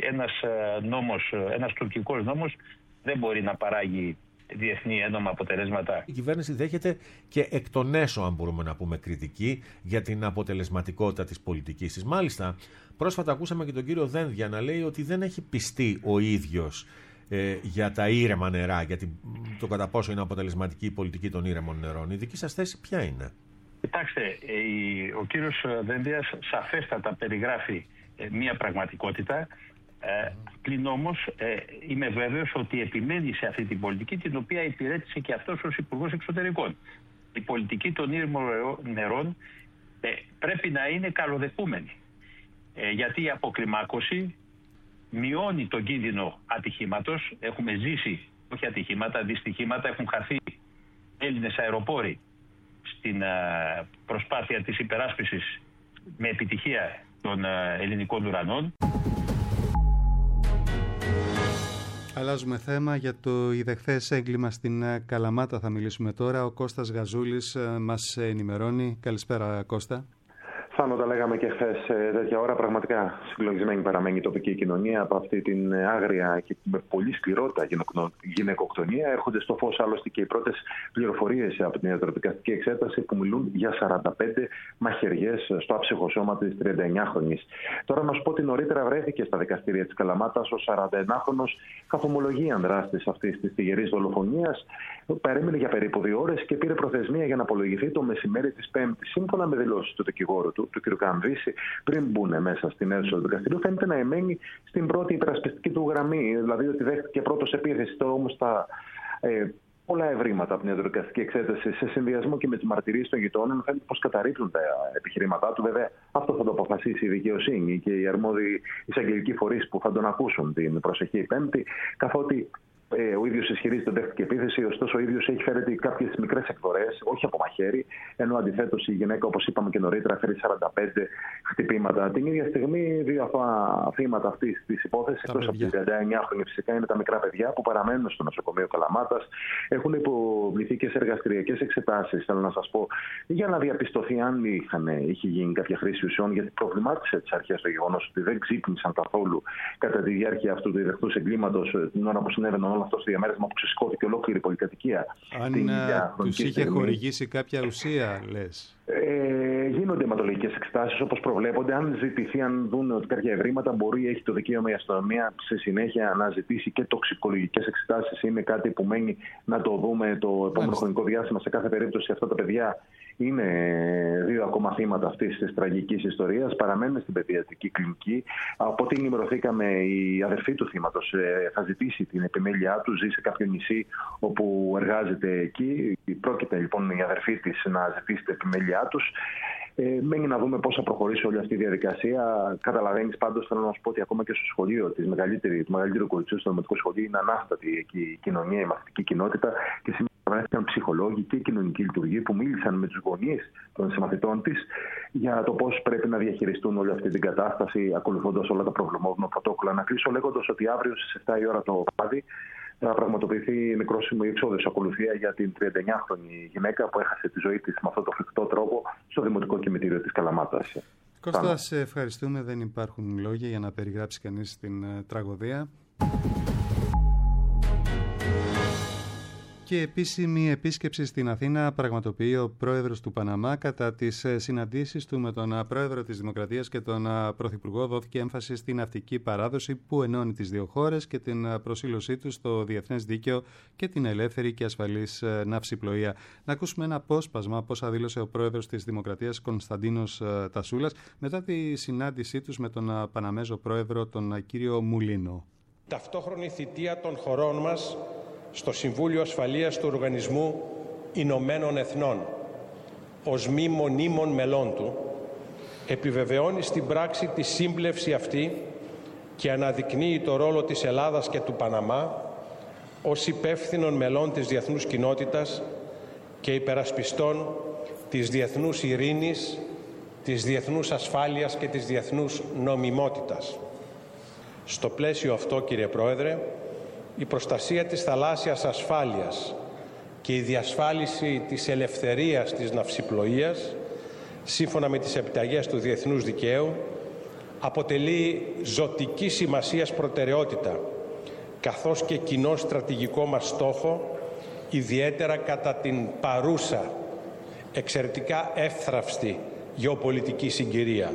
ένας τουρκικός νόμος δεν μπορεί να παράγει διεθνή ένομα αποτελέσματα. Η κυβέρνηση δέχεται και εκ των έσω, αν μπορούμε να πούμε, κριτική για την αποτελεσματικότητα της πολιτικής της. Μάλιστα, πρόσφατα ακούσαμε και τον κύριο Δένδια να λέει ότι δεν έχει πιστεί ο ίδιος για τα ήρεμα νερά, για το κατά πόσο είναι αποτελεσματική η πολιτική των ήρεμων νερών. Η δική σας θέση ποια είναι? Κοιτάξτε, ο κύριος Δένδιας σαφέστατα περιγράφει μια πραγματικότητα. Πλην όμως είμαι βέβαιος ότι επιμένει σε αυτή την πολιτική, την οποία υπηρέτησε και αυτός ως Υπουργός Εξωτερικών. Η πολιτική των ήρεμων νερών πρέπει να είναι καλοδεχούμενη, γιατί η αποκλιμάκωση μειώνει τον κίνδυνο ατυχήματος. Έχουμε ζήσει, όχι ατυχήματα, δυστυχήματα, έχουν χαθεί Έλληνες αεροπόροι στην προσπάθεια της υπεράσπισης με επιτυχία των ελληνικών ουρανών. Αλλάζουμε θέμα. Για το ιδεχθές έγκλημα στην Καλαμάτα θα μιλήσουμε τώρα. Ο Κώστας Γαζούλης μας ενημερώνει. Καλησπέρα, Κώστα. Θάνο, τα λέγαμε και χθες τέτοια ώρα. Πραγματικά συγκλονισμένη παραμένει η τοπική κοινωνία από αυτή την άγρια και με πολύ σκληρότητα γυναικοκτονία. Έρχονται στο φως άλλωστε και οι πρώτες πληροφορίες από την ιατροδικαστική εξέταση που μιλούν για 45 μαχαιριές στο άψυχο σώμα της 39χρονης. Τώρα να σου πω ότι νωρίτερα βρέθηκε στα δικαστήρια της Καλαμάτας ο 41χρονος καθομολογίαν δράστης αυτής της τυγερής δολοφονίας. Παρέμεινε για περίπου 2 ώρες και πήρε προθεσμία για να απολογηθεί το μεσημέρι της Πέμπτης. Σύμφωνα με δηλώσεις του δικηγόρου του κ. Καμβίση, πριν μπουν μέσα στην αίθουσα του δικαστηρίου, φαίνεται να εμένει στην πρώτη υπερασπιστική του γραμμή. Δηλαδή ότι δέχτηκε πρώτος επίθεση. Τώρα όμως τα πολλά ευρήματα από την ιατροδικαστική εξέταση, σε συνδυασμό και με τις μαρτυρίες των γειτόνων, φαίνεται πως καταρρίπτουν τα επιχειρήματά του. Βέβαια, αυτό θα το αποφασίσει η δικαιοσύνη και οι αρμόδιοι εισαγγελικοί φορείς που θα τον ακούσουν την προσεχή Πέμπτη, καθότι ο ίδιος ισχυρίζεται ότι δέχτηκε επίθεση, ωστόσο ο ίδιος έχει φέρει κάποιες μικρές εκδορές, όχι από μαχαίρι, ενώ αντιθέτως η γυναίκα, όπως είπαμε και νωρίτερα, φέρει 45 χτυπήματα. Την ίδια στιγμή, 2 θύματα αυτής της υπόθεσης, εκτός από την 39χρονη φυσικά, είναι τα μικρά παιδιά που παραμένουν στο νοσοκομείο Καλαμάτας. Έχουν υποβληθεί και σε εργαστηριακές εξετάσεις, θέλω να σας πω, για να διαπιστωθεί αν είχε γίνει κάποια χρήση ουσιών, γιατί προβλημάτισε τις αρχές το γεγονός ότι δεν ξύπνησαν καθόλου κατά τη διάρκεια αυτού του ιδεχθούς εγκλήματος, την ώρα που συνέβαιναν όλο αυτό στο διαμέρισμα που ξεσηκώθηκε ολόκληρη πολυκατοικία. Αν τους είχε χορηγήσει κάποια ουσία, λες? Γίνονται αιματολογικές εξετάσεις όπως προβλέπονται. Αν ζητηθεί, αν δουν ότι κάποια ευρήματα, έχει το δικαίωμα η αστυνομία σε συνέχεια να ζητήσει και τοξικολογικές εξετάσεις. Είναι κάτι που μένει να το δούμε το επόμενο χρονικό διάστημα. Σε κάθε περίπτωση, αυτά τα παιδιά είναι 2 ακόμα θύματα αυτής της τραγικής ιστορίας. Παραμένουν στην παιδιατρική κλινική. Από ό,τι ενημερωθήκαμε, η αδερφή του θύματος θα ζητήσει την επιμέλειά του. Ζει σε κάποιο νησί όπου εργάζεται εκεί. Πρόκειται λοιπόν η αδερφή της να ζητήσει την επιμέλειά τους. Μένει να δούμε πώς θα προχωρήσει όλη αυτή η διαδικασία. Καταλαβαίνεις πάντως, θέλω να σου πω ότι ακόμα και στο σχολείο, του μεγαλύτερου κοριτσιού στο νομικό σχολείο, είναι ανάστατη εκεί η κοινωνία, η μαθητική κοινότητα. Και σήμερα βρέθηκαν ψυχολόγοι και κοινωνικοί λειτουργοί που μίλησαν με τους γονείς των συμμαθητών της για το πώς πρέπει να διαχειριστούν όλη αυτή την κατάσταση, ακολουθώντας όλα τα προβλεπόμενα πρωτόκολλα. Να κλείσω λέγοντας ότι αύριο στις 7 η ώρα το βράδυ θα πραγματοποιηθεί νεκρόσιμο η εξόδιος ακολουθία για την 39χρονη γυναίκα που έχασε τη ζωή της με αυτόν τον φρικτό τρόπο στο Δημοτικό Κημητήριο της Καλαμάτας. Κώστα, σε ευχαριστούμε. Δεν υπάρχουν λόγια για να περιγράψει κανείς την τραγωδία. Και επίσημη επίσκεψη στην Αθήνα πραγματοποιεί ο πρόεδρος του Παναμά. Κατά τις συναντήσεις του με τον πρόεδρο της Δημοκρατίας και τον πρωθυπουργό δόθηκε έμφαση στην ναυτική παράδοση που ενώνει τις δύο χώρες και την προσήλωσή τους στο διεθνές δίκαιο και την ελεύθερη και ασφαλής ναυσιπλοεία. Να ακούσουμε ένα απόσπασμα πώς δήλωσε ο πρόεδρος της Δημοκρατίας Κωνσταντίνος Τασούλας μετά τη συνάντησή τους με τον Παναμέζο πρόεδρο τον κύριο Μουλίνο. Ταυτόχρονη θητεία των χωρών μας στο Συμβούλιο Ασφαλείας του Οργανισμού Ηνωμένων Εθνών ως μη μονίμων μελών του επιβεβαιώνει στην πράξη τη σύμπλευση αυτή και αναδεικνύει το ρόλο της Ελλάδας και του Παναμά ως υπεύθυνων μελών της διεθνούς κοινότητας και υπερασπιστών της διεθνούς ειρήνης, της διεθνούς ασφάλειας και της διεθνούς νομιμότητας. Στο πλαίσιο αυτό, κύριε Πρόεδρε, η προστασία της θαλάσσιας ασφάλειας και η διασφάλιση της ελευθερίας της ναυσιπλοείας, σύμφωνα με τις επιταγές του διεθνούς δικαίου, αποτελεί ζωτική σημασίας προτεραιότητα, καθώς και κοινό στρατηγικό μας στόχο, ιδιαίτερα κατά την παρούσα, εξαιρετικά εύθραυστη γεωπολιτική συγκυρία.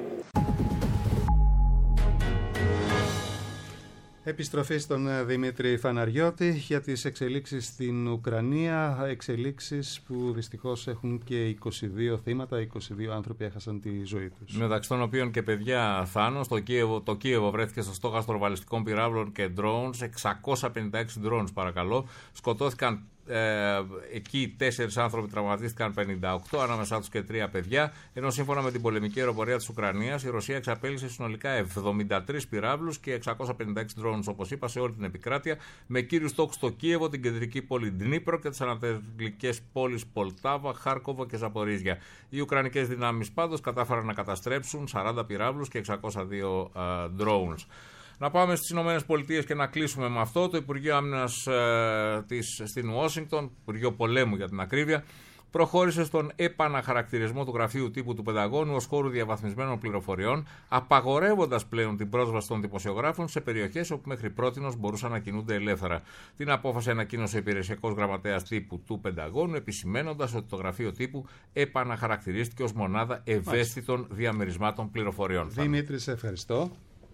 Επιστροφή στον Δημήτρη Φαναριώτη για τις εξελίξεις στην Ουκρανία, εξελίξεις που δυστυχώς έχουν και 22 θύματα, 22 άνθρωποι έχασαν τη ζωή τους. Μεταξύ των οποίων και παιδιά Θάνο, το Κίεβο βρέθηκε στο στόχαστρο βαλιστικών πυράβλων και drones, 656 drones παρακαλώ, σκοτώθηκαν εκεί 4 άνθρωποι, τραυματίστηκαν 58, ανάμεσά τους και 3 παιδιά, ενώ σύμφωνα με την πολεμική αεροπορία της Ουκρανίας η Ρωσία εξαπέλυσε συνολικά 73 πυράβλους και 656 drones, όπως είπα, σε όλη την επικράτεια, με κύριους στόχους το Κίεβο, την κεντρική πόλη Ντνίπρο και τις ανατολικές πόλεις Πολτάβα, Χάρκοβο και Ζαπορίζια. Οι Ουκρανικές δυνάμεις πάντως κατάφεραν να καταστρέψουν 40 πυράβλους και 602 drones. Να πάμε στις Ηνωμένες Πολιτείες και να κλείσουμε με αυτό. Το Υπουργείο Άμυνας στην Ουάσιγκτον, Υπουργείο Πολέμου για την ακρίβεια, προχώρησε στον επαναχαρακτηρισμό του γραφείου τύπου του Πενταγώνου ως χώρου διαβαθμισμένων πληροφοριών, απαγορεύοντας πλέον την πρόσβαση των δημοσιογράφων σε περιοχές όπου μέχρι πρότινος μπορούσαν να κινούνται ελεύθερα. Την απόφαση ανακοίνωσε ο υπηρεσιακός γραμματέας τύπου του Πενταγώνου, επισημένοντας ότι το γραφείο τύπου επαναχαρακτηρίστηκε ως μονάδα ευαίσθητων διαμερισμάτων πληροφοριών. Δημήτρη, σε ευχαριστώ.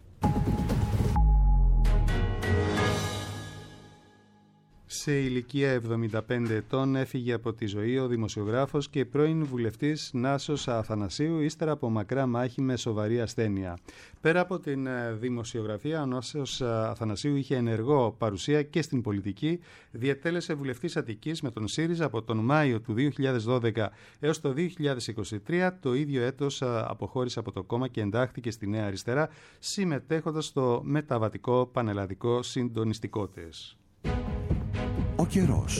Σε ηλικία 75 ετών έφυγε από τη ζωή ο δημοσιογράφος και πρώην βουλευτής Νάσος Αθανασίου ύστερα από μακρά μάχη με σοβαρή ασθένεια. Πέρα από την δημοσιογραφία, ο Νάσος Αθανασίου είχε ενεργό παρουσία και στην πολιτική. Διετέλεσε βουλευτής Αττικής με τον ΣΥΡΙΖΑ από τον Μάιο του 2012 έως το 2023. Το ίδιο έτος αποχώρησε από το κόμμα και εντάχθηκε στη Νέα Αριστερά, συμμετέχοντας στο μεταβατικό πανελλαδικό συντονιστικό της. Ο καιρός.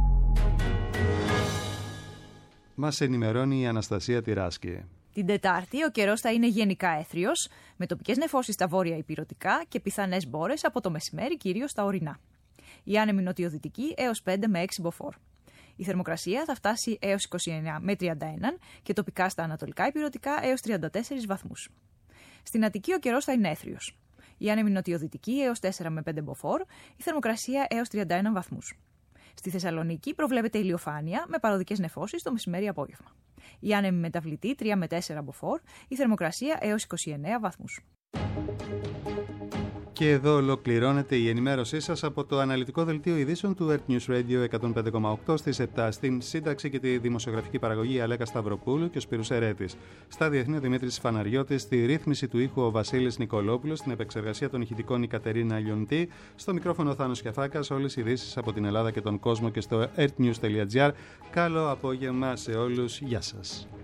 Μας ενημερώνει η Αναστασία Τυράσκη. Την Τετάρτη ο καιρός θα είναι γενικά έθριος, με τοπικές νεφώσεις στα βόρεια ηπειρωτικά και πιθανές μπόρες από το μεσημέρι κυρίως στα ορεινά. Η άνεμη νοτιοδυτική έως 5 με 6 μποφόρ. Η θερμοκρασία θα φτάσει έως 29 με 31 και τοπικά στα ανατολικά ηπειρωτικά έως 34 βαθμούς. Στην Αττική ο καιρός θα είναι έθριος. Η άνεμη νοτιοδυτική έως 4 με 5 μποφόρ, η θερμοκρασία έως 31 βαθμούς. Στη Θεσσαλονίκη προβλέπεται ηλιοφάνεια με παροδικές νεφώσεις το μεσημέρι-απόγευμα. Η άνεμη μεταβλητή 3 με 4 μποφόρ, η θερμοκρασία έως 29 βαθμούς. Και εδώ ολοκληρώνεται η ενημέρωσή σας από το αναλυτικό δελτίο ειδήσεων του Earth News Radio 105,8 στις 7. Στην σύνταξη και τη δημοσιογραφική παραγωγή Αλέκα Σταυροπούλου και ο Σπύρους Ερέτης. Στα διεθνή ο Δημήτρης Φαναριώτης, στη ρύθμιση του ήχου ο Βασίλης Νικολόπουλος, στην επεξεργασία των ηχητικών η Κατερίνα Λιοντή, στο μικρόφωνο ο Θάνος Κιαφάκας, όλες οι ειδήσεις από την Ελλάδα και τον κόσμο και στο earthnews.gr. Καλό απόγευμα σε όλους. Γεια σας.